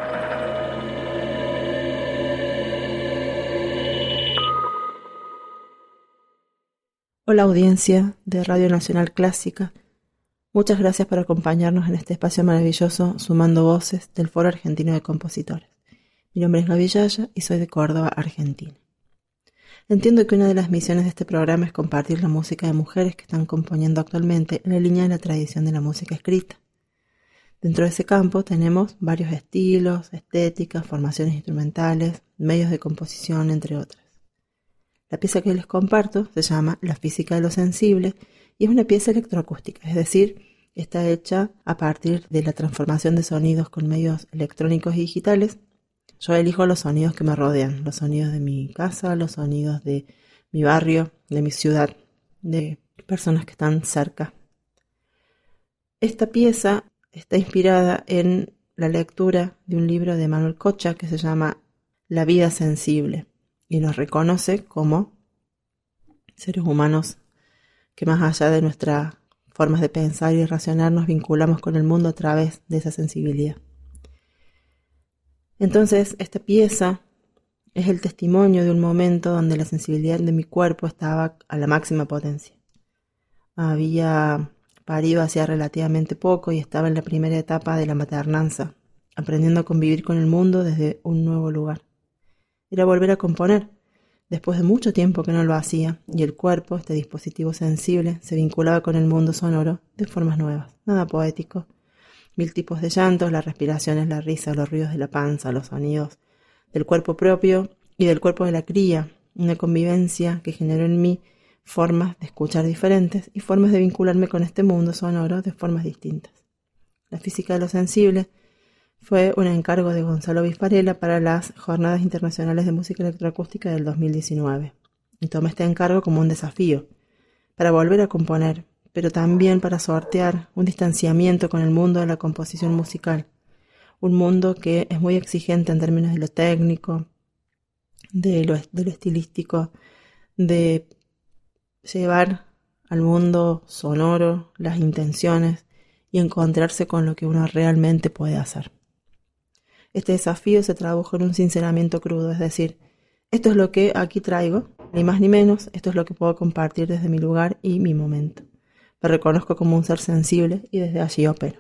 Hola audiencia de Radio Nacional Clásica, muchas gracias por acompañarnos en este espacio maravilloso Sumando Voces del Foro Argentino de Compositores. Mi nombre es Gaby Yaya y soy de Córdoba, Argentina. Entiendo que una de las misiones de este programa es compartir la música de mujeres que están componiendo actualmente en la línea de la tradición de la música escrita. Dentro de ese campo tenemos varios estilos, estéticas, formaciones instrumentales, medios de composición, entre otras. La pieza que les comparto se llama La física de lo sensible y es una pieza electroacústica, es decir, está hecha a partir de la transformación de sonidos con medios electrónicos y digitales. Yo elijo los sonidos que me rodean, los sonidos de mi casa, los sonidos de mi barrio, de mi ciudad, de personas que están cerca. Esta pieza está inspirada en la lectura de un libro de Manuel Cocha que se llama La vida sensible y nos reconoce como seres humanos que más allá de nuestras formas de pensar y razonar nos vinculamos con el mundo a través de esa sensibilidad. Entonces, esta pieza es el testimonio de un momento donde la sensibilidad de mi cuerpo estaba a la máxima potencia. Había parido hacía relativamente poco y estaba en la primera etapa de la maternanza, aprendiendo a convivir con el mundo desde un nuevo lugar. Era volver a componer, después de mucho tiempo que no lo hacía, y el cuerpo, este dispositivo sensible, se vinculaba con el mundo sonoro de formas nuevas, nada poético. 1000 tipos de llantos, las respiraciones, la risa, los ruidos de la panza, los sonidos del cuerpo propio y del cuerpo de la cría, una convivencia que generó en mí formas de escuchar diferentes y formas de vincularme con este mundo sonoro de formas distintas. La física de lo sensible fue un encargo de Gonzalo Bisparella para las Jornadas Internacionales de Música Electroacústica del 2019. Y tomé este encargo como un desafío para volver a componer, pero también para sortear un distanciamiento con el mundo de la composición musical. Un mundo que es muy exigente en términos de lo técnico, de lo estilístico, de llevar al mundo sonoro las intenciones y encontrarse con lo que uno realmente puede hacer. Este desafío se tradujo en un sinceramiento crudo, es decir, esto es lo que aquí traigo, ni más ni menos, esto es lo que puedo compartir desde mi lugar y mi momento. Me reconozco como un ser sensible y desde allí opero.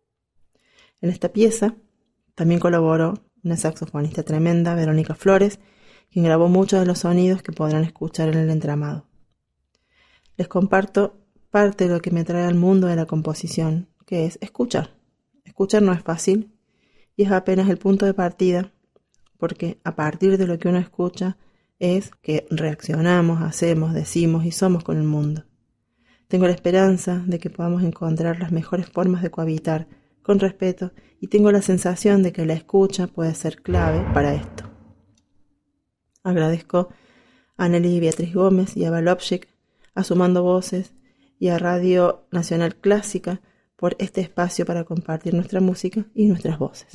En esta pieza también colaboró una saxofonista tremenda, Verónica Flores, quien grabó muchos de los sonidos que podrán escuchar en el entramado. Les comparto parte de lo que me trae al mundo de la composición, que es escuchar. Escuchar no es fácil y es apenas el punto de partida, porque a partir de lo que uno escucha es que reaccionamos, hacemos, decimos y somos con el mundo. Tengo la esperanza de que podamos encontrar las mejores formas de cohabitar con respeto y tengo la sensación de que la escucha puede ser clave para esto. Agradezco a Nelly Beatriz Gómez y a Pavlovsky, a Sumando Voces y a Radio Nacional Clásica por este espacio para compartir nuestra música y nuestras voces.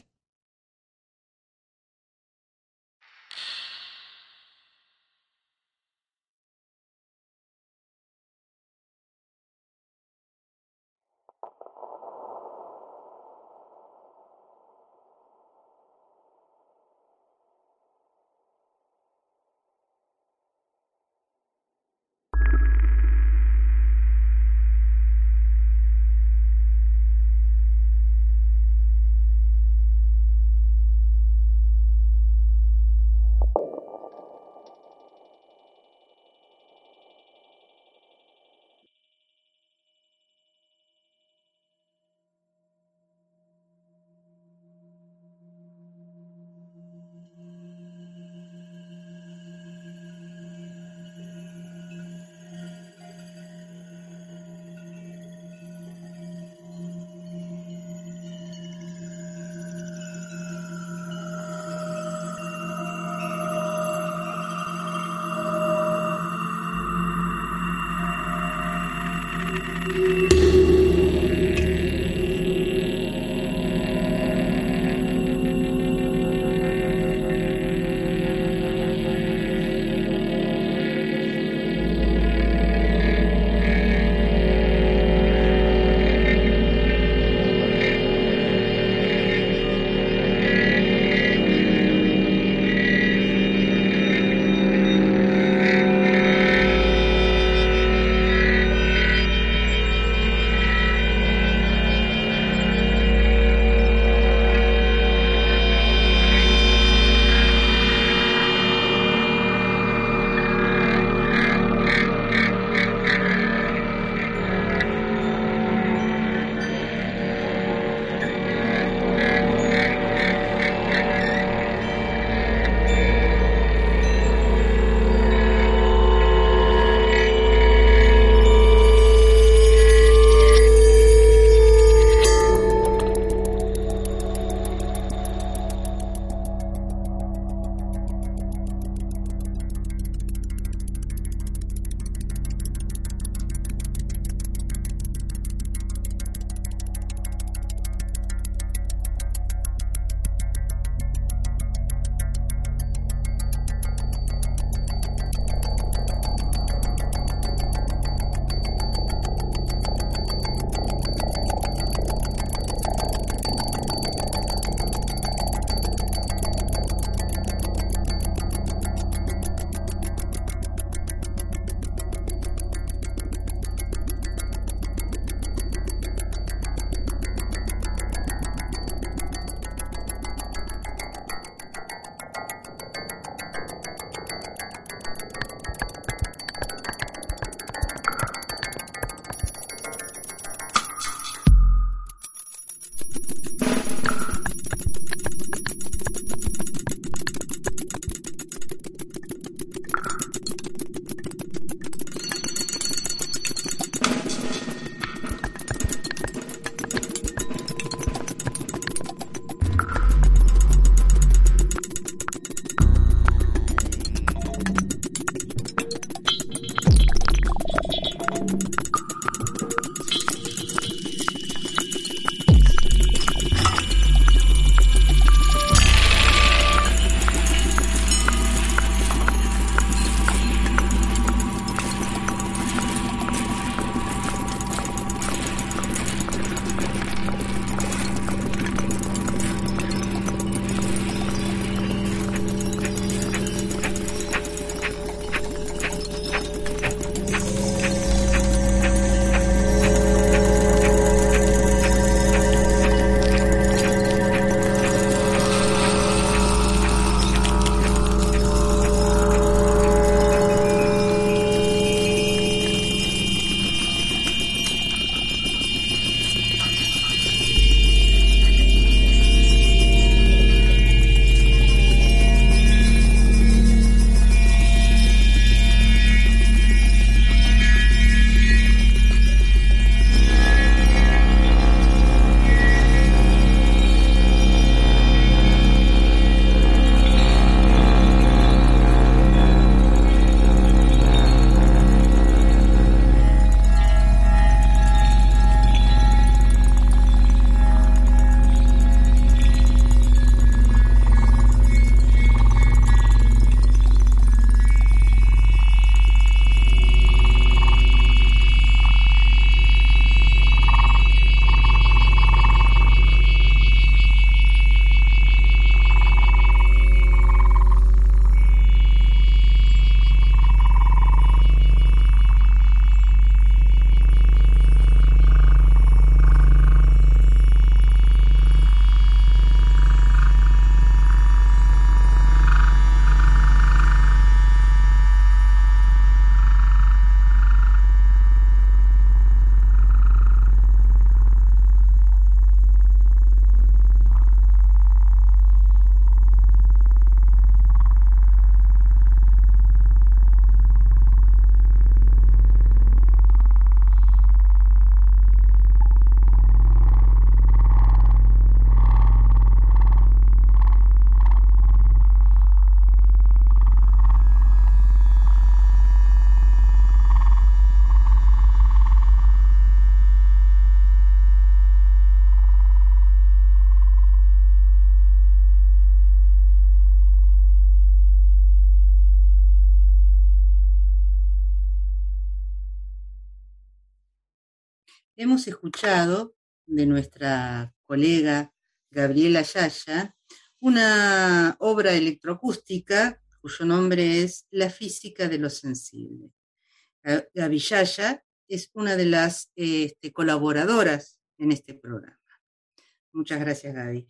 hemos escuchado de nuestra colega Gabriela Yaya una obra electroacústica cuyo nombre es La física de lo sensible. Gaby Yaya es una de las colaboradoras en este programa. Muchas gracias, Gaby.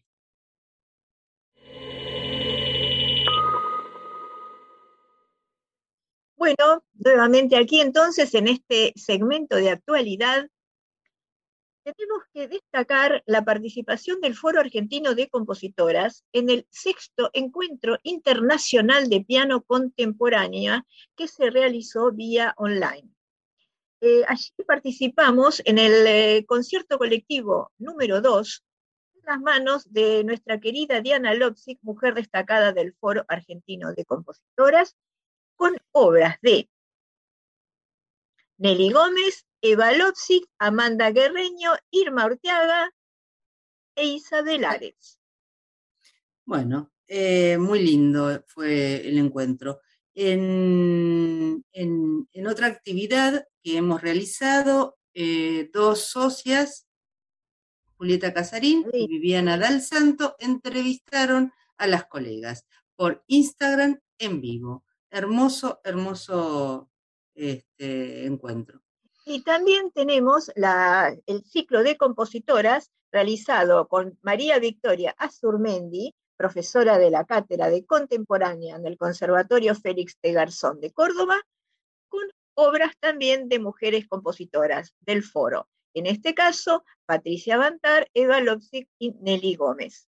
Bueno, nuevamente aquí entonces en este segmento de actualidad tenemos que destacar la participación del Foro Argentino de Compositoras en el 6º Encuentro Internacional de Piano Contemporánea que se realizó vía online. Allí participamos en el concierto colectivo número 2, en las manos de nuestra querida Diana Lopsic, mujer destacada del Foro Argentino de Compositoras, con obras de Nelly Gómez, Eva Lopsic, Amanda Guerreño, Irma Orteaga e Isabel Ares. Bueno, muy lindo fue el encuentro. En otra actividad que hemos realizado, dos socias, Julieta Casarín y Viviana Dal Santo, entrevistaron a las colegas por Instagram en vivo. Hermoso, hermoso encuentro. Y también tenemos el ciclo de compositoras realizado con María Victoria Azurmendi, profesora de la Cátedra de Contemporánea en el Conservatorio Félix de Garzón de Córdoba, con obras también de mujeres compositoras del foro. En este caso, Patricia Bantar, Eva Lopsic y Nelly Gómez.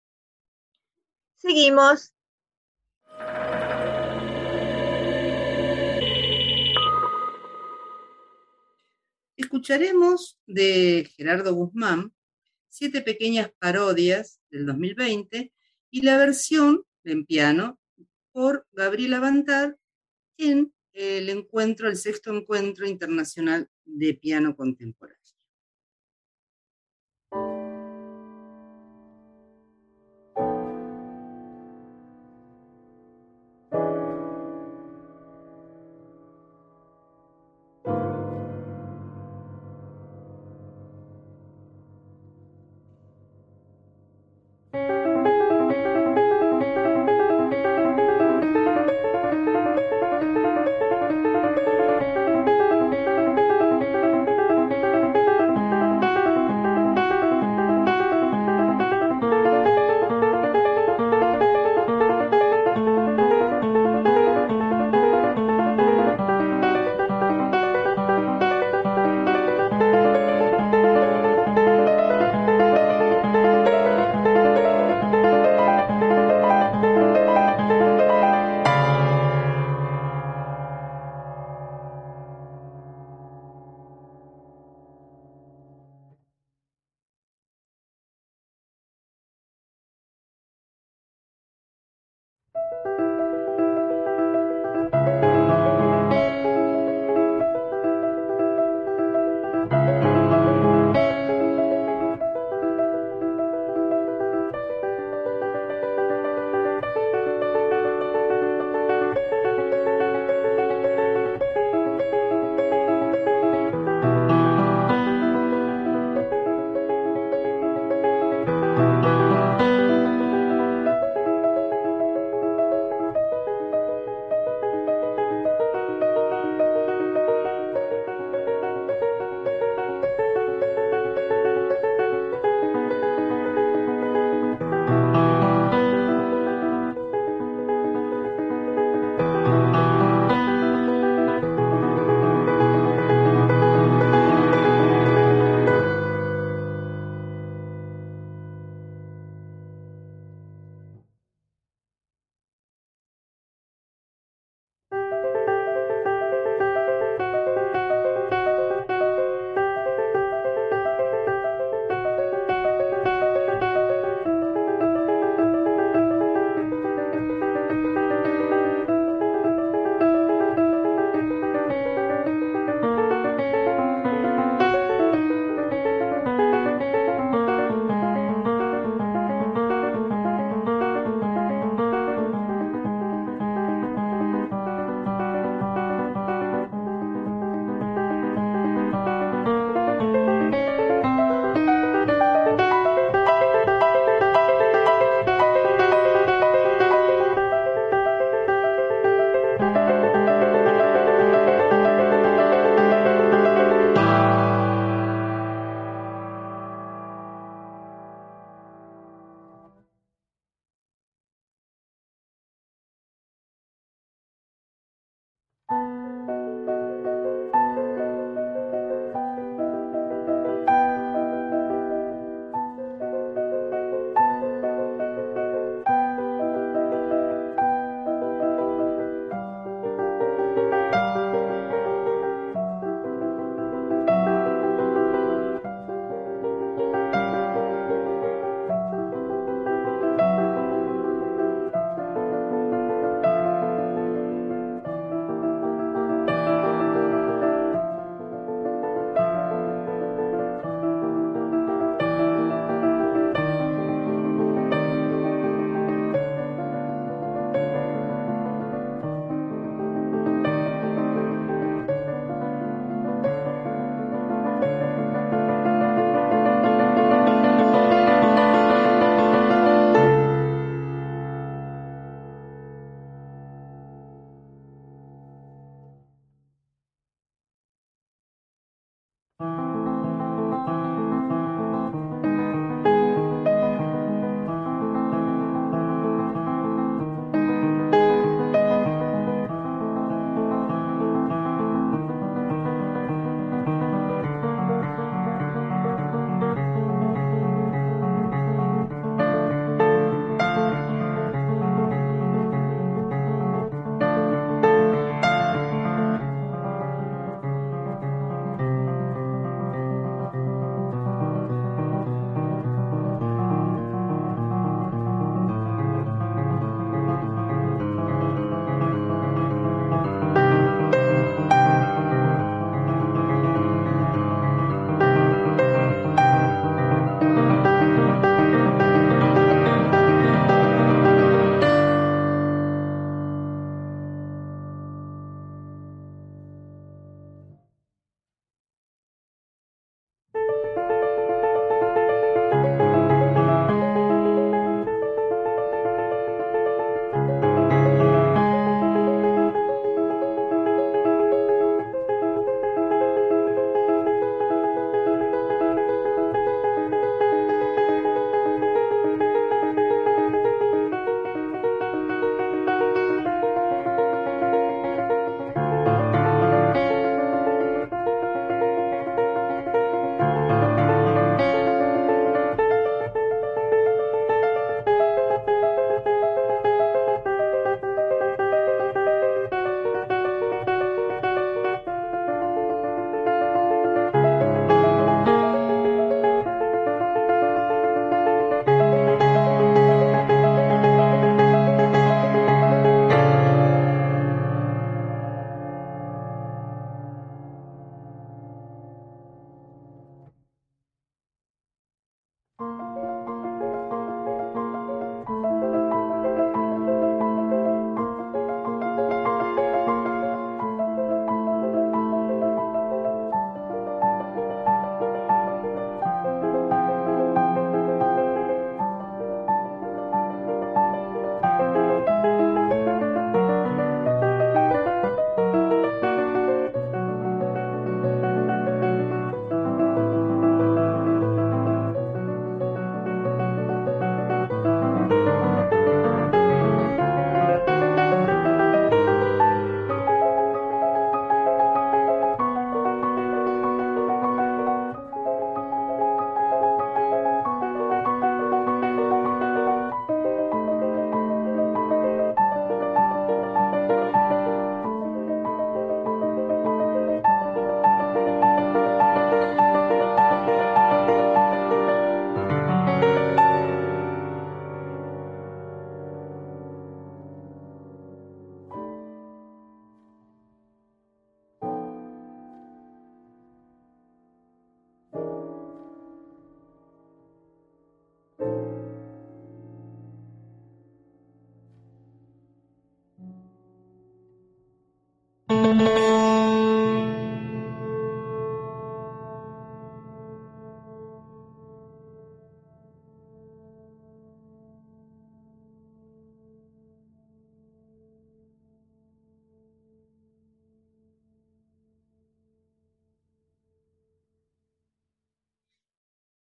Seguimos. Escucharemos de Gerardo Guzmán 7 pequeñas parodias del 2020 y la versión en piano por Gabriela Bantar en el 6º Encuentro Internacional de Piano Contemporáneo.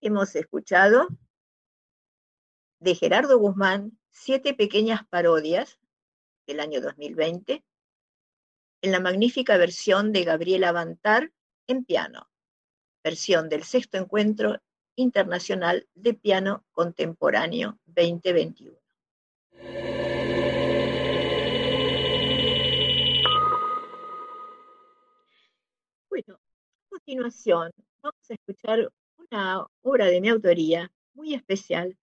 Hemos escuchado de Gerardo Guzmán 7 pequeñas parodias del año 2020 en la magnífica versión de Gabriela Bantar en piano, versión del sexto encuentro internacional de piano contemporáneo 2021. Bueno, a continuación vamos a escuchar una obra de mi autoría muy especial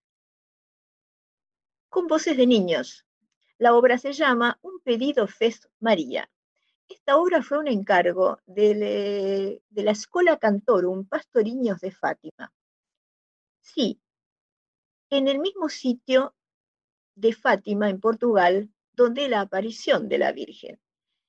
con voces de niños. La obra se llama Un pedido Fes María. Esta obra fue un encargo de la Schola Cantorum Pastoriños de Fátima. Sí, en el mismo sitio de Fátima, en Portugal, donde la aparición de la Virgen.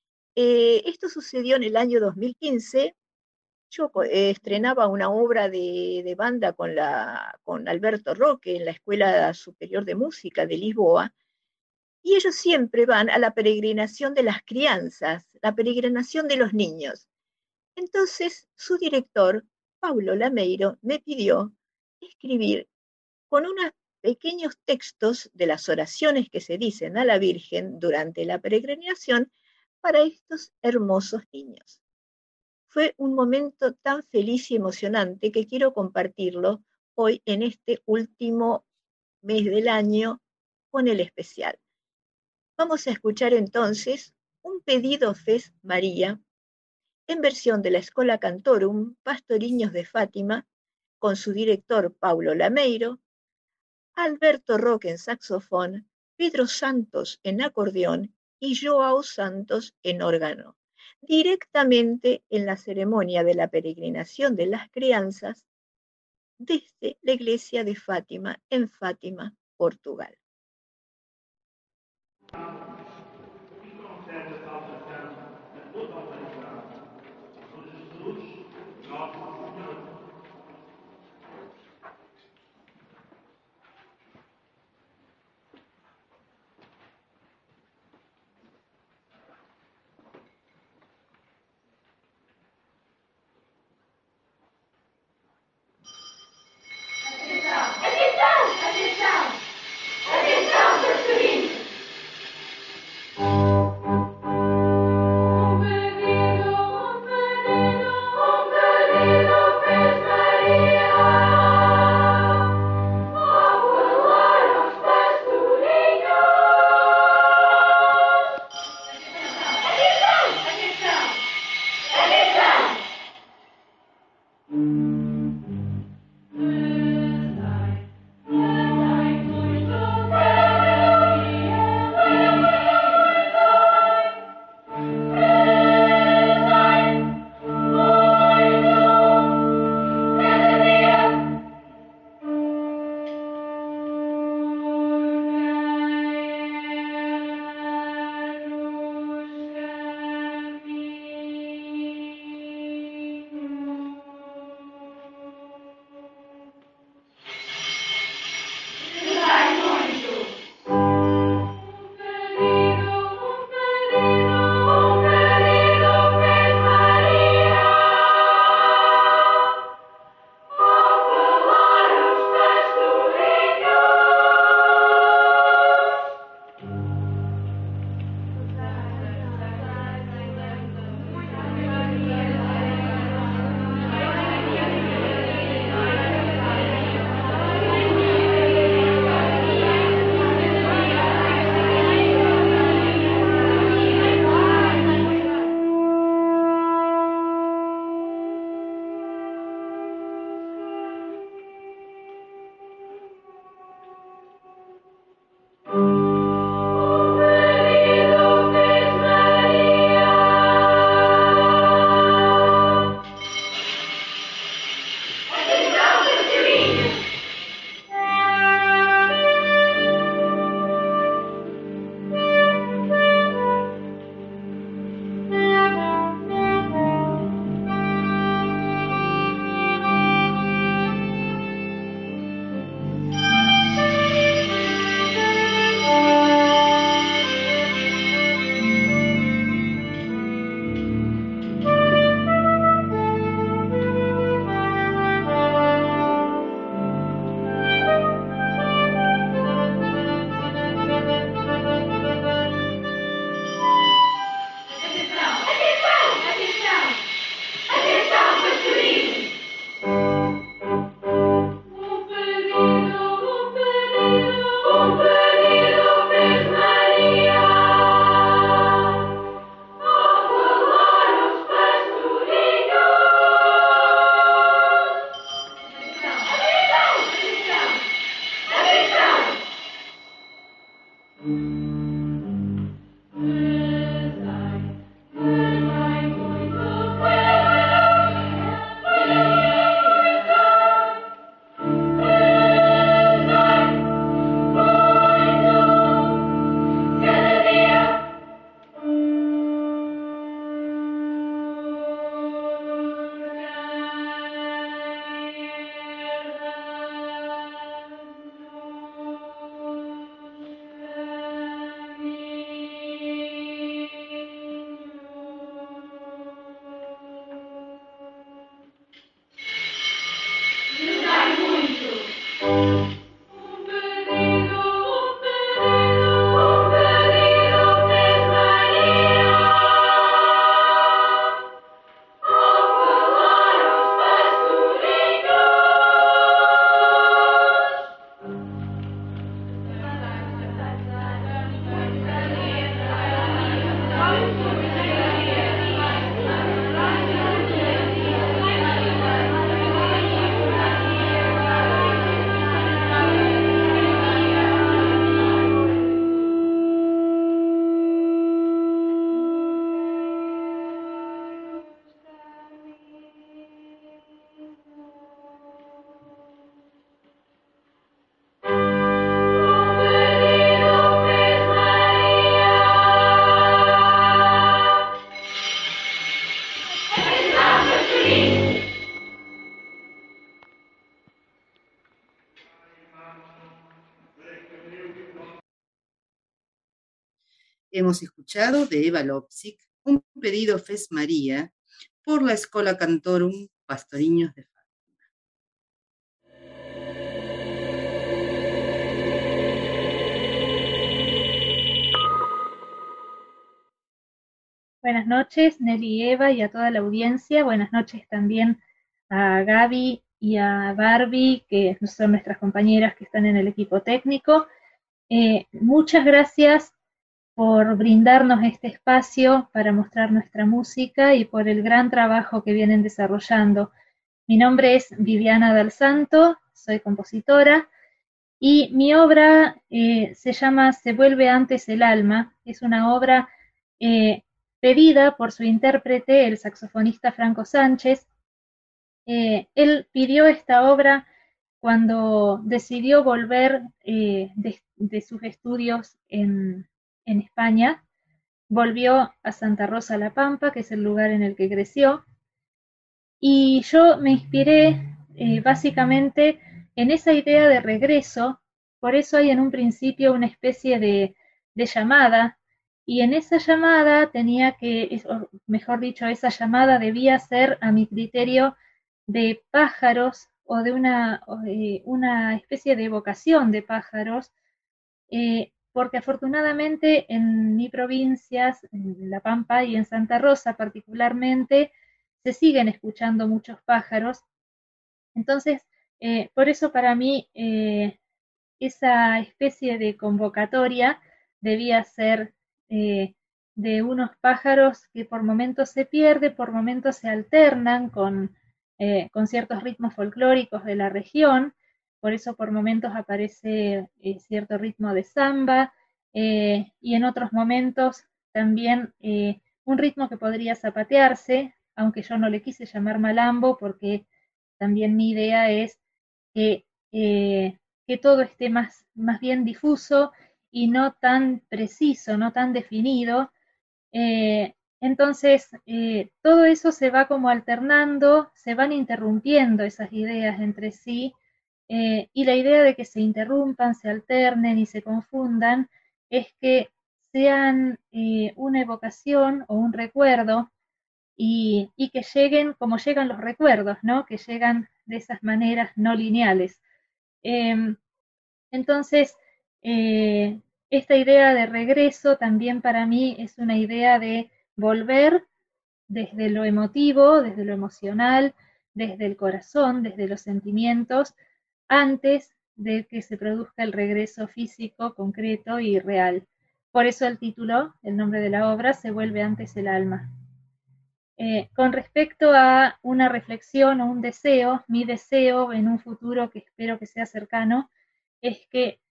Esto sucedió en el año 2015. Yo estrenaba una obra de banda con Alberto Roque en la Escuela Superior de Música de Lisboa, y ellos siempre van a la peregrinación de las crianzas, la peregrinación de los niños. Entonces, su director, Paulo Lameiro, me pidió escribir con unos pequeños textos de las oraciones que se dicen a la Virgen durante la peregrinación para estos hermosos niños. Fue un momento tan feliz y emocionante que quiero compartirlo hoy en este último mes del año con el especial. Vamos a escuchar entonces Un pedido Fes María en versión de la Schola Cantorum Pastoriños de Fátima con su director Paulo Lameiro, Alberto Roque en saxofón, Pedro Santos en acordeón y Joao Santos en órgano, directamente en la ceremonia de la peregrinación de las crianzas desde la iglesia de Fátima en Fátima, Portugal. Atenção! Atenção! Atenção! Hemos escuchado de Eva Lopsic un pedido Fes María por la Schola Cantorum Pastoriños de Fátima. Buenas noches, Nelly y Eva, y a toda la audiencia. Buenas noches también a Gaby y a Barbie, que son nuestras compañeras que están en el equipo técnico. Muchas gracias por brindarnos este espacio para mostrar nuestra música y por el gran trabajo que vienen desarrollando. Mi nombre es Viviana Dal Santo, soy compositora, y mi obra se llama Se vuelve antes el alma. Es una obra pedida por su intérprete, el saxofonista Franco Sánchez. Él pidió esta obra cuando decidió volver de sus estudios en España. Volvió a Santa Rosa La Pampa, que es el lugar en el que creció, y yo me inspiré básicamente en esa idea de regreso. Por eso hay en un principio una especie de llamada, y en esa llamada tenía que, mejor dicho, esa llamada debía ser, a mi criterio, de pájaros o de una especie de evocación de pájaros, porque afortunadamente en mi provincia, en La Pampa y en Santa Rosa particularmente, se siguen escuchando muchos pájaros. Entonces, por eso para mí esa especie de convocatoria debía ser de unos pájaros que por momentos se pierde, por momentos se alternan con ciertos ritmos folclóricos de la región. Por eso por momentos aparece cierto ritmo de samba, y en otros momentos también un ritmo que podría zapatearse, aunque yo no le quise llamar malambo, porque también mi idea es que, que todo esté más bien difuso y no tan preciso, no tan definido. Entonces, todo eso se va como alternando, se van interrumpiendo esas ideas entre sí, y la idea de que se interrumpan, se alternen y se confundan es que sean una evocación o un recuerdo, y que lleguen como llegan los recuerdos, ¿no? Que llegan de esas maneras no lineales. Entonces, esta idea de regreso también para mí es una idea de volver desde lo emotivo, desde lo emocional, desde el corazón, desde los sentimientos, antes de que se produzca el regreso físico, concreto y real. Por eso el título, el nombre de la obra, Se vuelve antes el alma. Con respecto a una reflexión o un deseo, mi deseo en un futuro que espero que sea cercano, es que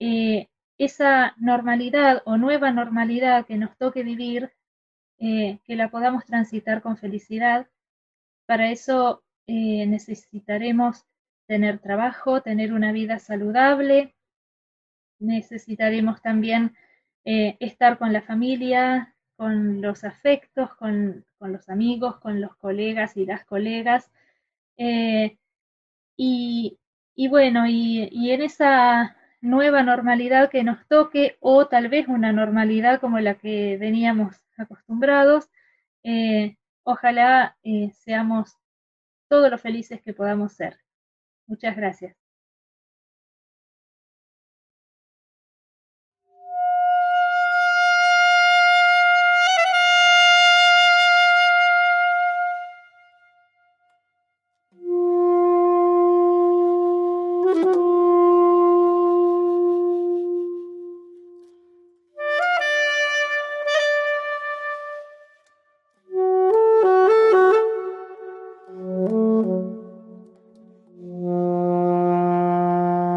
esa normalidad o nueva normalidad que nos toque vivir, que la podamos transitar con felicidad. Para eso necesitaremos tener trabajo, tener una vida saludable, necesitaremos también estar con la familia, con los afectos, con los amigos, con los colegas y las colegas. Eh, y bueno, y en esa nueva normalidad que nos toque, o tal vez una normalidad como la que veníamos acostumbrados, ojalá seamos todos los felices que podamos ser. Muchas gracias.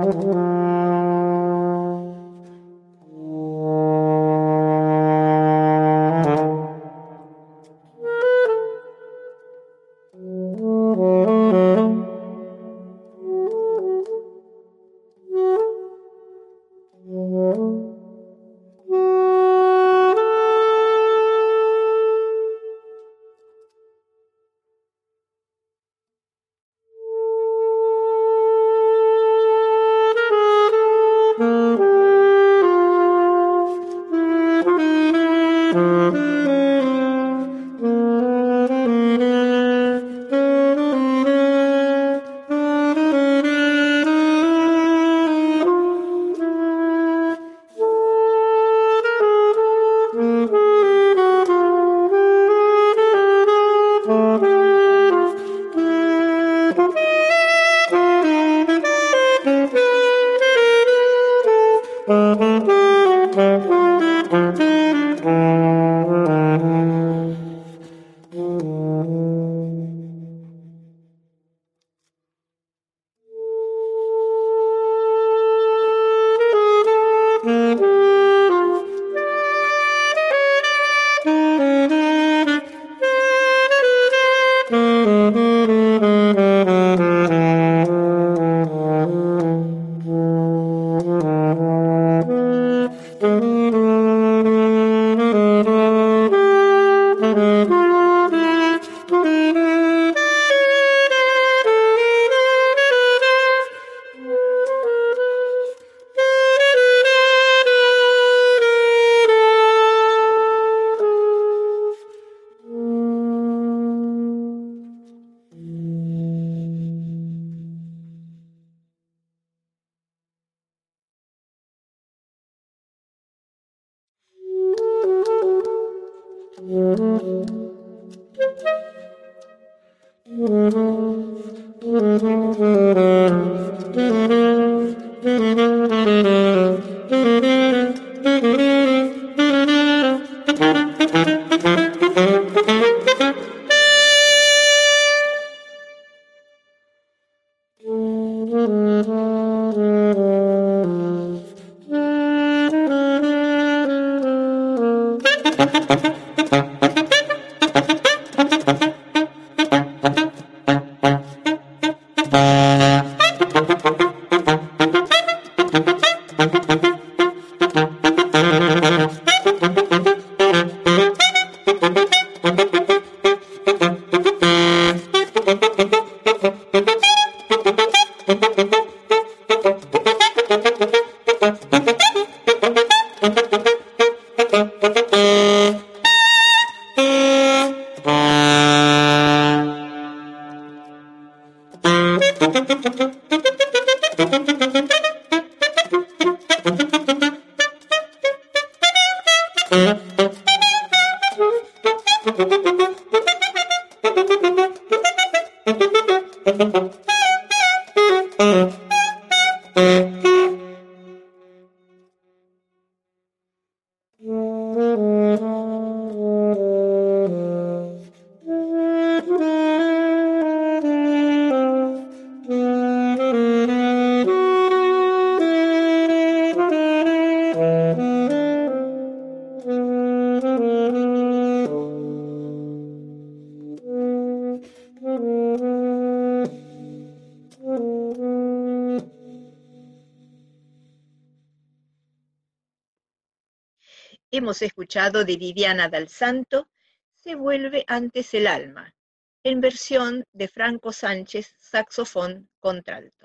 Hemos escuchado de Viviana Dal Santo, Se vuelve antes el alma, en versión de Franco Sánchez, saxofón contralto.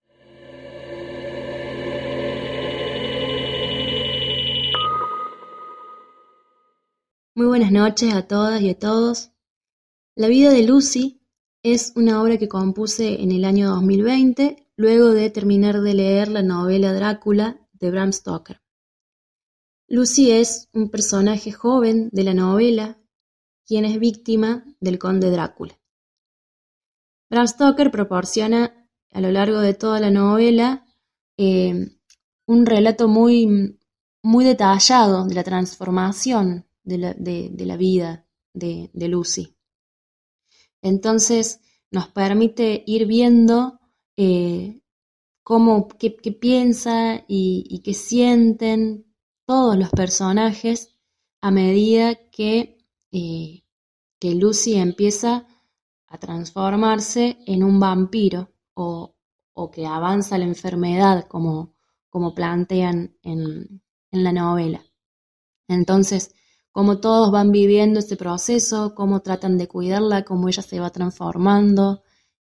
Muy buenas noches a todas y a todos. La vida de Lucy es una obra que compuse en el año 2020, luego de terminar de leer la novela Drácula de Bram Stoker. Lucy es un personaje joven de la novela, quien es víctima del conde Drácula. Bram Stoker proporciona a lo largo de toda la novela un relato muy detallado de la transformación de la vida de Lucy. Entonces nos permite ir viendo qué piensa y qué sienten todos los personajes a medida que Lucy empieza a transformarse en un vampiro o que avanza la enfermedad como plantean en la novela. Entonces, cómo todos van viviendo ese proceso, cómo tratan de cuidarla, cómo ella se va transformando,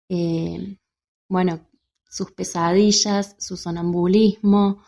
sus pesadillas, su sonambulismo,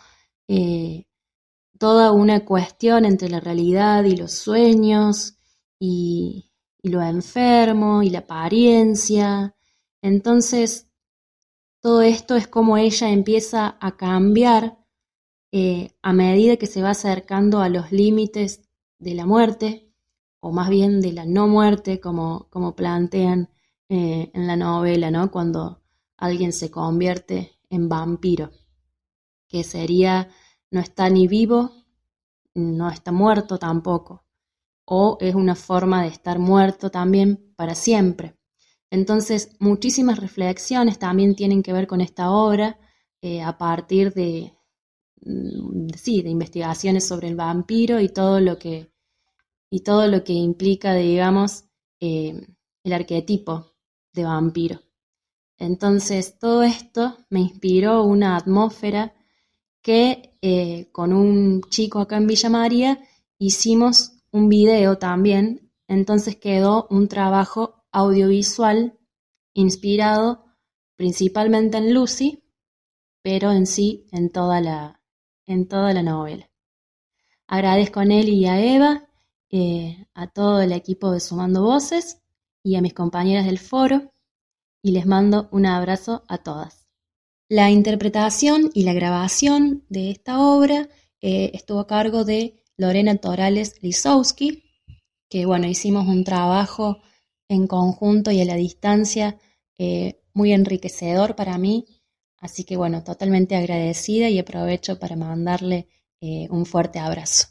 toda una cuestión entre la realidad y los sueños y lo enfermo y la apariencia. Entonces, todo esto es como ella empieza a cambiar a medida que se va acercando a los límites de la muerte, o más bien de la no muerte, como plantean en la novela, ¿no? Cuando alguien se convierte en vampiro, que sería, no está ni vivo, no está muerto tampoco, o es una forma de estar muerto también para siempre. Entonces, muchísimas reflexiones también tienen que ver con esta obra, a partir de investigaciones sobre el vampiro y todo lo que implica, digamos, el arquetipo de vampiro. Entonces, todo esto me inspiró una atmósfera que con un chico acá en Villa María hicimos un video también, entonces quedó un trabajo audiovisual inspirado principalmente en Lucy, pero en sí en toda la novela. Agradezco a Nelly y a Eva, a todo el equipo de Sumando Voces y a mis compañeras del foro, y les mando un abrazo a todas. La interpretación y la grabación de esta obra estuvo a cargo de Lorena Torales Lisowski, que hicimos un trabajo en conjunto y a la distancia muy enriquecedor para mí, así que totalmente agradecida y aprovecho para mandarle un fuerte abrazo.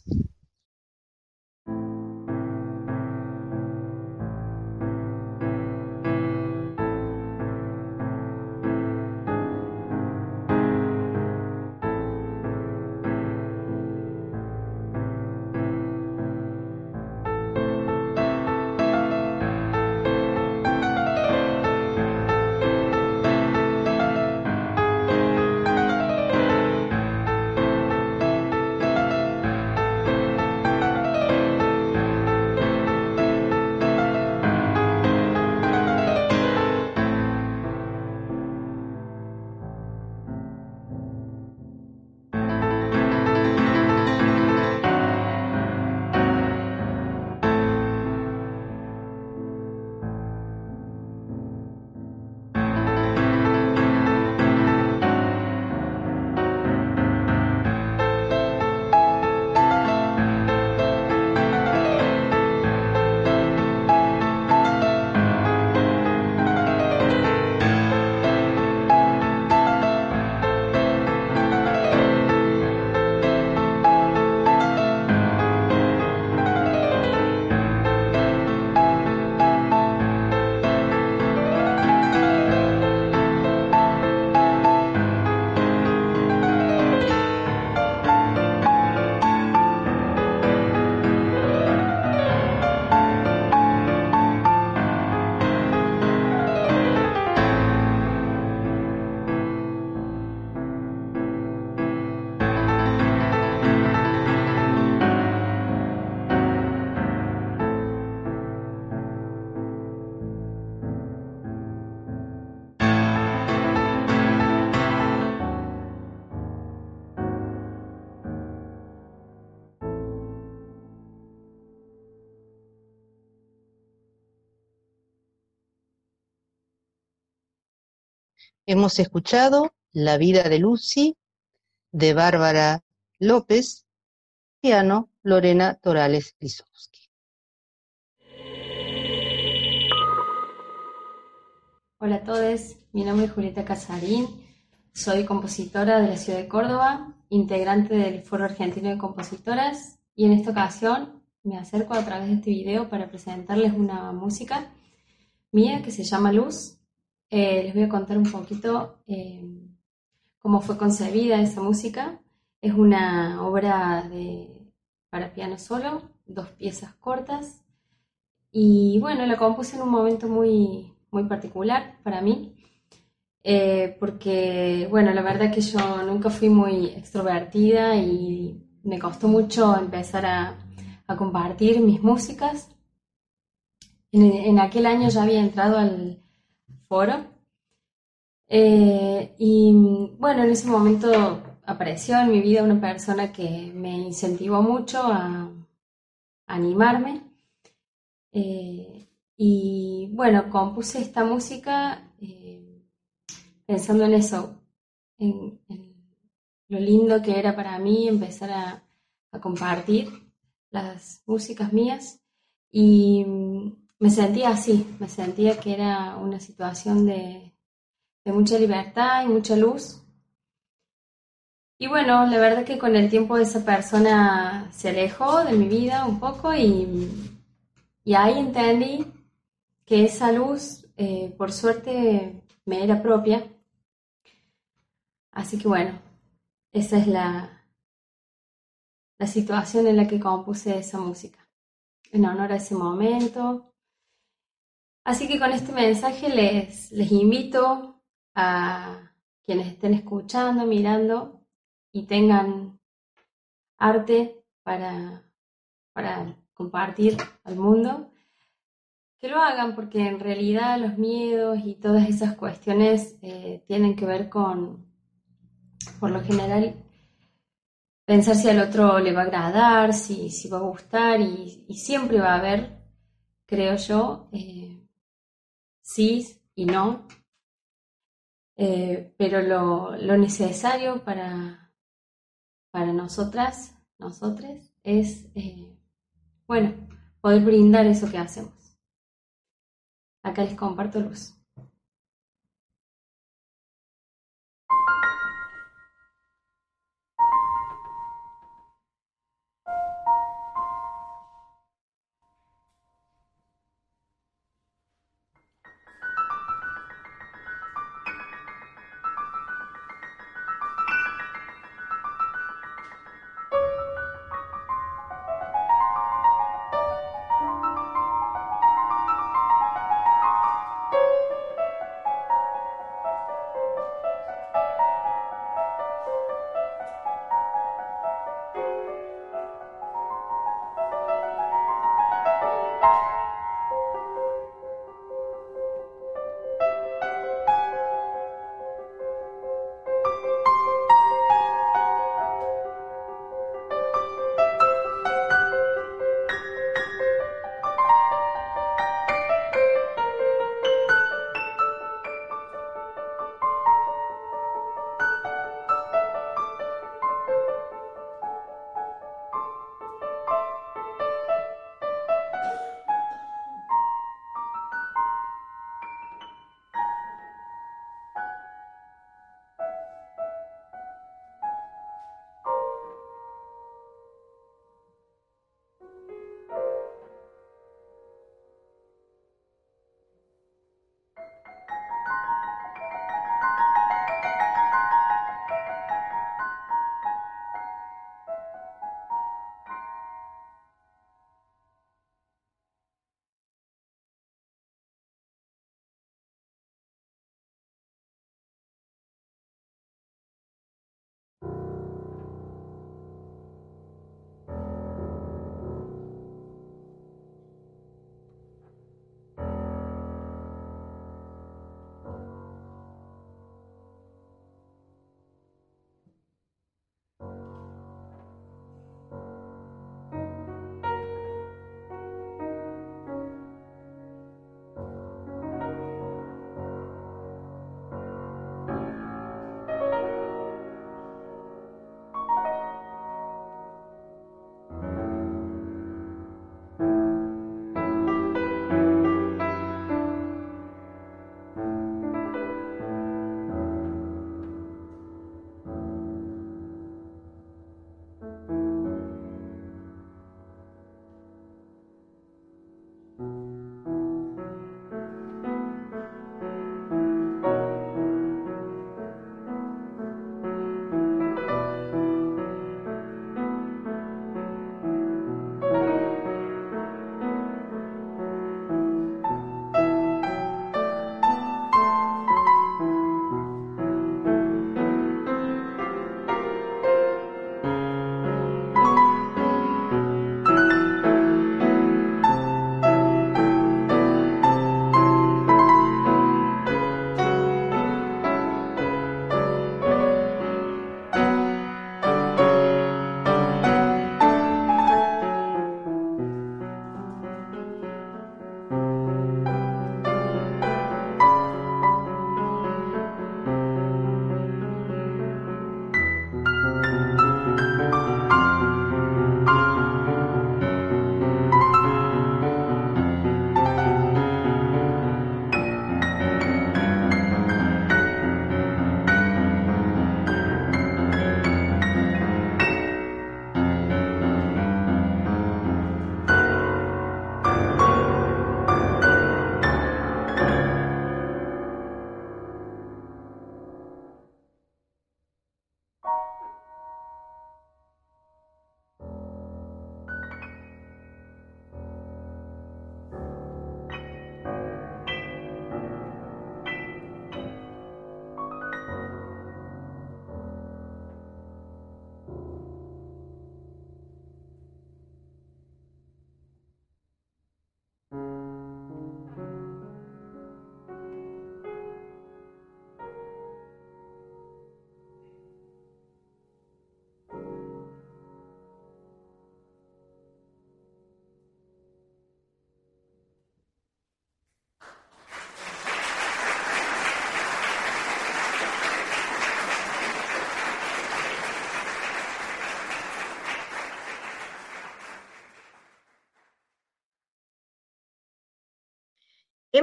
Hemos escuchado La vida de Lucy, de Bárbara López, piano Lorena Torales Lisowski. Hola a todos, mi nombre es Julieta Casarín, soy compositora de la ciudad de Córdoba, integrante del Foro Argentino de Compositoras, y en esta ocasión me acerco a través de este video para presentarles una música mía que se llama Luz. Les voy a contar un poquito cómo fue concebida esa música. Es una obra para piano solo, 2 piezas cortas. Y bueno, la compuse en un momento muy, muy particular para mí, porque bueno, la verdad que yo nunca fui muy extrovertida y me costó mucho empezar a compartir mis músicas. En aquel año ya había entrado al foro y bueno, en ese momento apareció en mi vida una persona que me incentivó mucho a animarme. Y bueno, compuse esta música pensando en eso, en lo lindo que era para mí empezar a compartir las músicas mías y me sentía así, me sentía que era una situación de mucha libertad y mucha luz. Y bueno, la verdad que con el tiempo esa persona se alejó de mi vida un poco y ahí entendí que esa luz, por suerte, me era propia. Así que bueno, esa es la situación en la que compuse esa música, en honor a ese momento. Así que con este mensaje les invito a quienes estén escuchando, mirando y tengan arte para compartir al mundo, que lo hagan, porque en realidad los miedos y todas esas cuestiones tienen que ver con, por lo general, pensar si al otro le va a agradar, si va a gustar, y siempre va a haber, creo yo, sí y no, pero lo necesario para nosotras, nosotres, es, bueno, poder brindar eso que hacemos. Acá les comparto luz.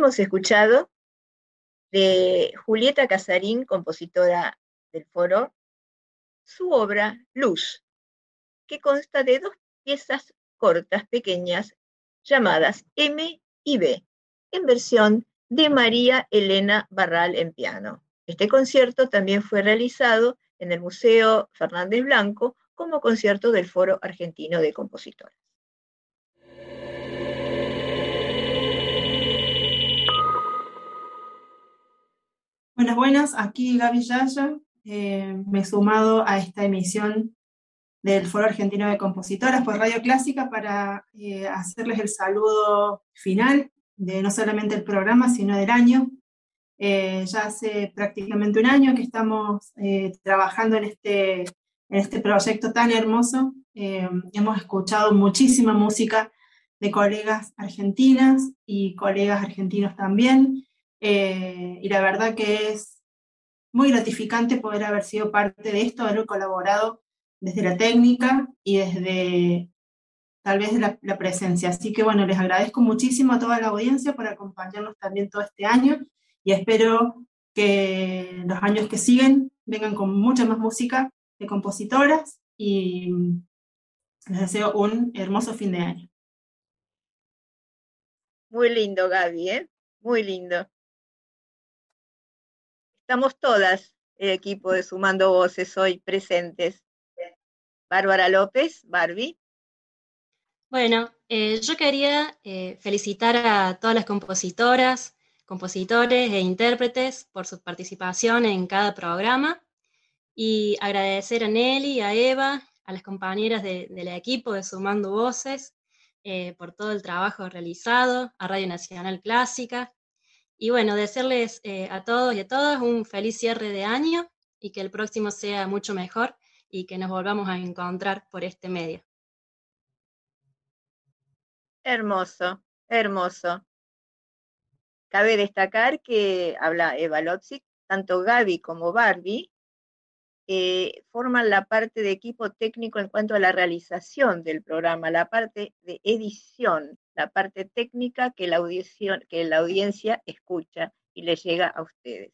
Hemos escuchado de Julieta Casarín, compositora del foro, su obra Luz, que consta de 2 piezas cortas pequeñas llamadas M y B, en versión de María Elena Barral en piano. Este concierto también fue realizado en el Museo Fernández Blanco como concierto del Foro Argentino de Compositores. Buenas, buenas, aquí Gaby Yaya. Me he sumado a esta emisión del Foro Argentino de Compositoras por Radio Clásica para hacerles el saludo final de no solamente el programa, sino del año. Ya hace prácticamente un año que estamos trabajando en este proyecto tan hermoso. Hemos escuchado muchísima música de colegas argentinas y colegas argentinos también. Y la verdad que es muy gratificante poder haber sido parte de esto, haber colaborado desde la técnica y desde tal vez la presencia. Así que bueno, les agradezco muchísimo a toda la audiencia por acompañarnos también todo este año y espero que los años que siguen vengan con mucha más música de compositoras y les deseo un hermoso fin de año. Muy lindo, Gaby, ¿eh? Muy lindo. Estamos todas, el equipo de Sumando Voces, hoy presentes. Bárbara López, Barbie. Bueno, yo quería felicitar a todas las compositoras, compositores e intérpretes por su participación en cada programa y agradecer a Nelly, a Eva, a las compañeras del equipo de Sumando Voces por todo el trabajo realizado, a Radio Nacional Clásica. Y bueno, desearles a todos y a todas un feliz cierre de año y que el próximo sea mucho mejor y que nos volvamos a encontrar por este medio. Hermoso, hermoso. Cabe destacar que habla Eva Lotzik, tanto Gaby como Barbie forman la parte de equipo técnico en cuanto a la realización del programa, la parte de edición, la parte técnica que la audiencia escucha y le llega a ustedes.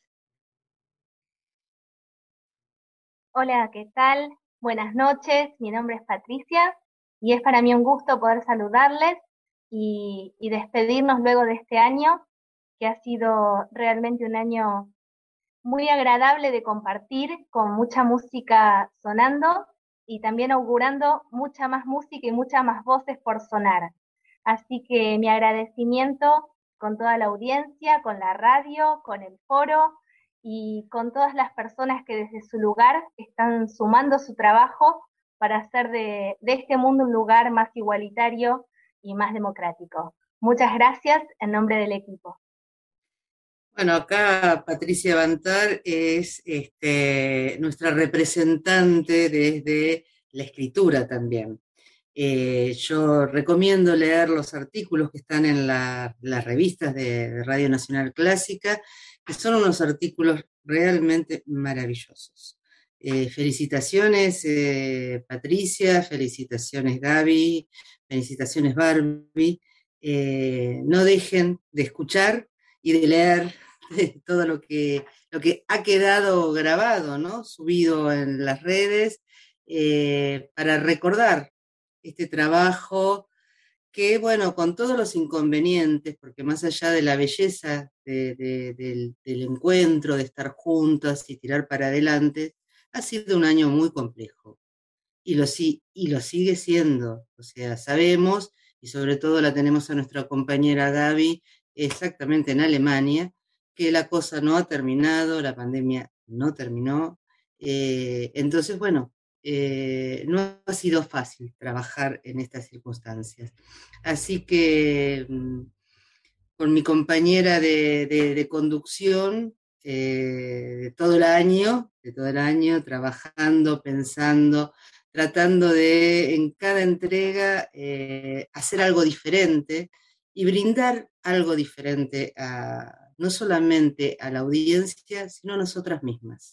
Hola, ¿qué tal? Buenas noches, mi nombre es Patricia y es para mí un gusto poder saludarles y despedirnos luego de este año, que ha sido realmente un año muy agradable de compartir, con mucha música sonando y también augurando mucha más música y muchas más voces por sonar. Así que mi agradecimiento con toda la audiencia, con la radio, con el foro y con todas las personas que desde su lugar están sumando su trabajo para hacer de este mundo un lugar más igualitario y más democrático. Muchas gracias en nombre del equipo. Bueno, acá Patricia Bantar es nuestra representante desde la escritura también. Yo recomiendo leer los artículos que están en las revistas de Radio Nacional Clásica, que son unos artículos realmente maravillosos. Felicitaciones Patricia, felicitaciones Gaby, felicitaciones Barbie. No dejen de escuchar y de leer todo lo que ha quedado grabado, ¿no? Subido en las redes, para recordar este trabajo que, bueno, con todos los inconvenientes, porque más allá de la belleza del encuentro, de estar juntas y tirar para adelante, ha sido un año muy complejo. Y lo sigue siendo. O sea, sabemos, y sobre todo la tenemos a nuestra compañera Gaby, exactamente en Alemania, que la cosa no ha terminado, la pandemia no terminó. Entonces, bueno, no ha sido fácil trabajar en estas circunstancias. Así que con mi compañera de conducción, de todo el año, trabajando, pensando, tratando de en cada entrega hacer algo diferente y brindar algo diferente no solamente a la audiencia, sino a nosotras mismas.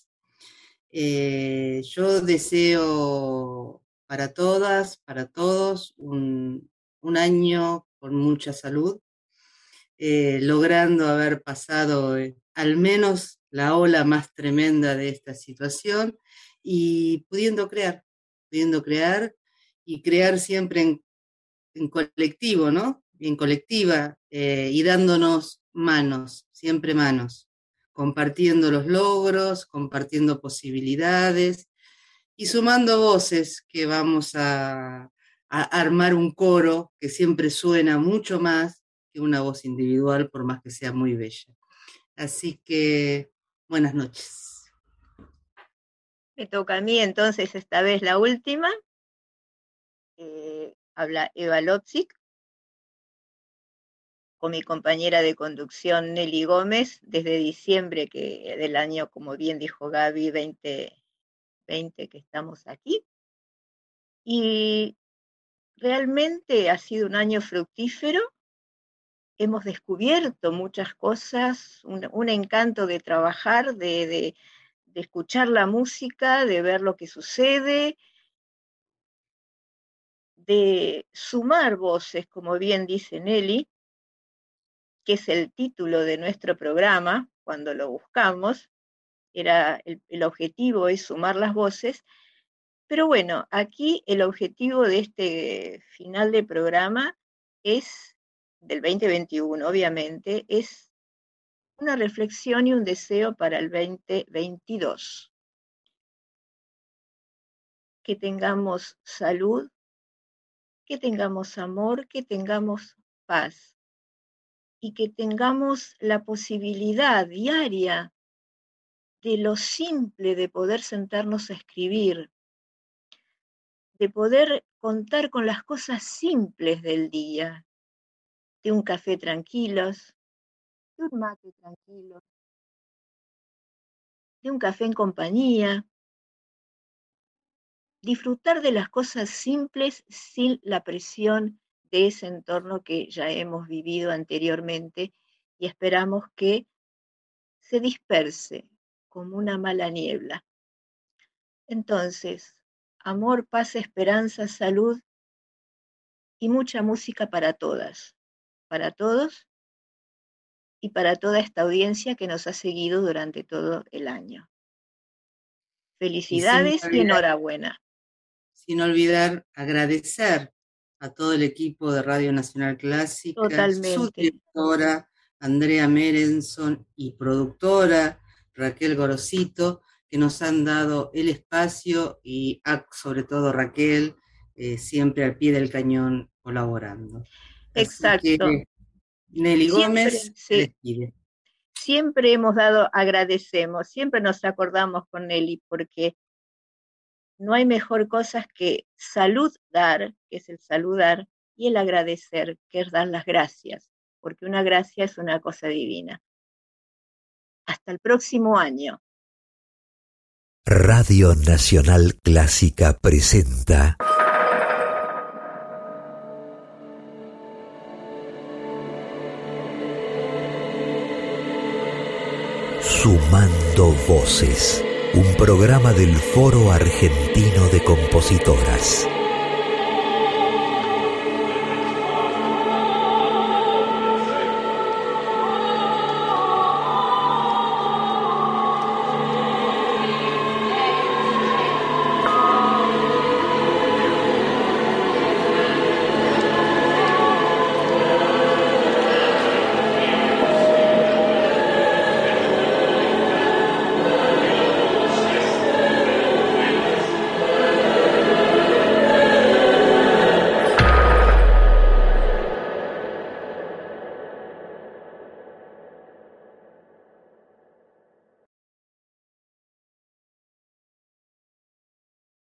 Yo deseo para todas, para todos, un año con mucha salud, logrando haber pasado al menos la ola más tremenda de esta situación y pudiendo crear y crear siempre en colectivo, ¿no? En colectiva y dándonos manos, siempre manos, compartiendo los logros, compartiendo posibilidades y sumando voces que vamos a armar un coro que siempre suena mucho más que una voz individual, por más que sea muy bella. Así que, buenas noches. Me toca a mí entonces esta vez la última. Habla Eva Lopzik, con mi compañera de conducción Nelly Gómez, desde diciembre del año, como bien dijo Gaby, 2020 que estamos aquí. Y realmente ha sido un año fructífero. Hemos descubierto muchas cosas, un encanto de trabajar, de escuchar la música, de ver lo que sucede, de sumar voces, como bien dice Nelly, que es el título de nuestro programa, cuando lo buscamos, el objetivo es sumar las voces, pero bueno, aquí el objetivo de este final de programa es, del 2021 obviamente, es una reflexión y un deseo para el 2022. Que tengamos salud, que tengamos amor, que tengamos paz. Y que tengamos la posibilidad diaria de lo simple de poder sentarnos a escribir, de poder contar con las cosas simples del día, de un café tranquilos, de un mate tranquilo, de un café en compañía, disfrutar de las cosas simples sin la presión de ese entorno que ya hemos vivido anteriormente y esperamos que se disperse como una mala niebla. Entonces, amor, paz, esperanza, salud y mucha música para todas, para todos y para toda esta audiencia que nos ha seguido durante todo el año. Felicidades y enhorabuena. Sin olvidar agradecer a todo el equipo de Radio Nacional Clásica, totalmente, su directora Andrea Merenson y productora Raquel Gorosito, que nos han dado el espacio y sobre todo Raquel, siempre al pie del cañón colaborando. Exacto. Así que Nelly Gómez les pide. Siempre agradecemos, siempre nos acordamos con Nelly, porque no hay mejor cosa que saludar, que es el saludar, y el agradecer, que es dar las gracias, porque una gracia es una cosa divina. Hasta el próximo año. Radio Nacional Clásica presenta Sumando Voces, un programa del Foro Argentino de Compositoras.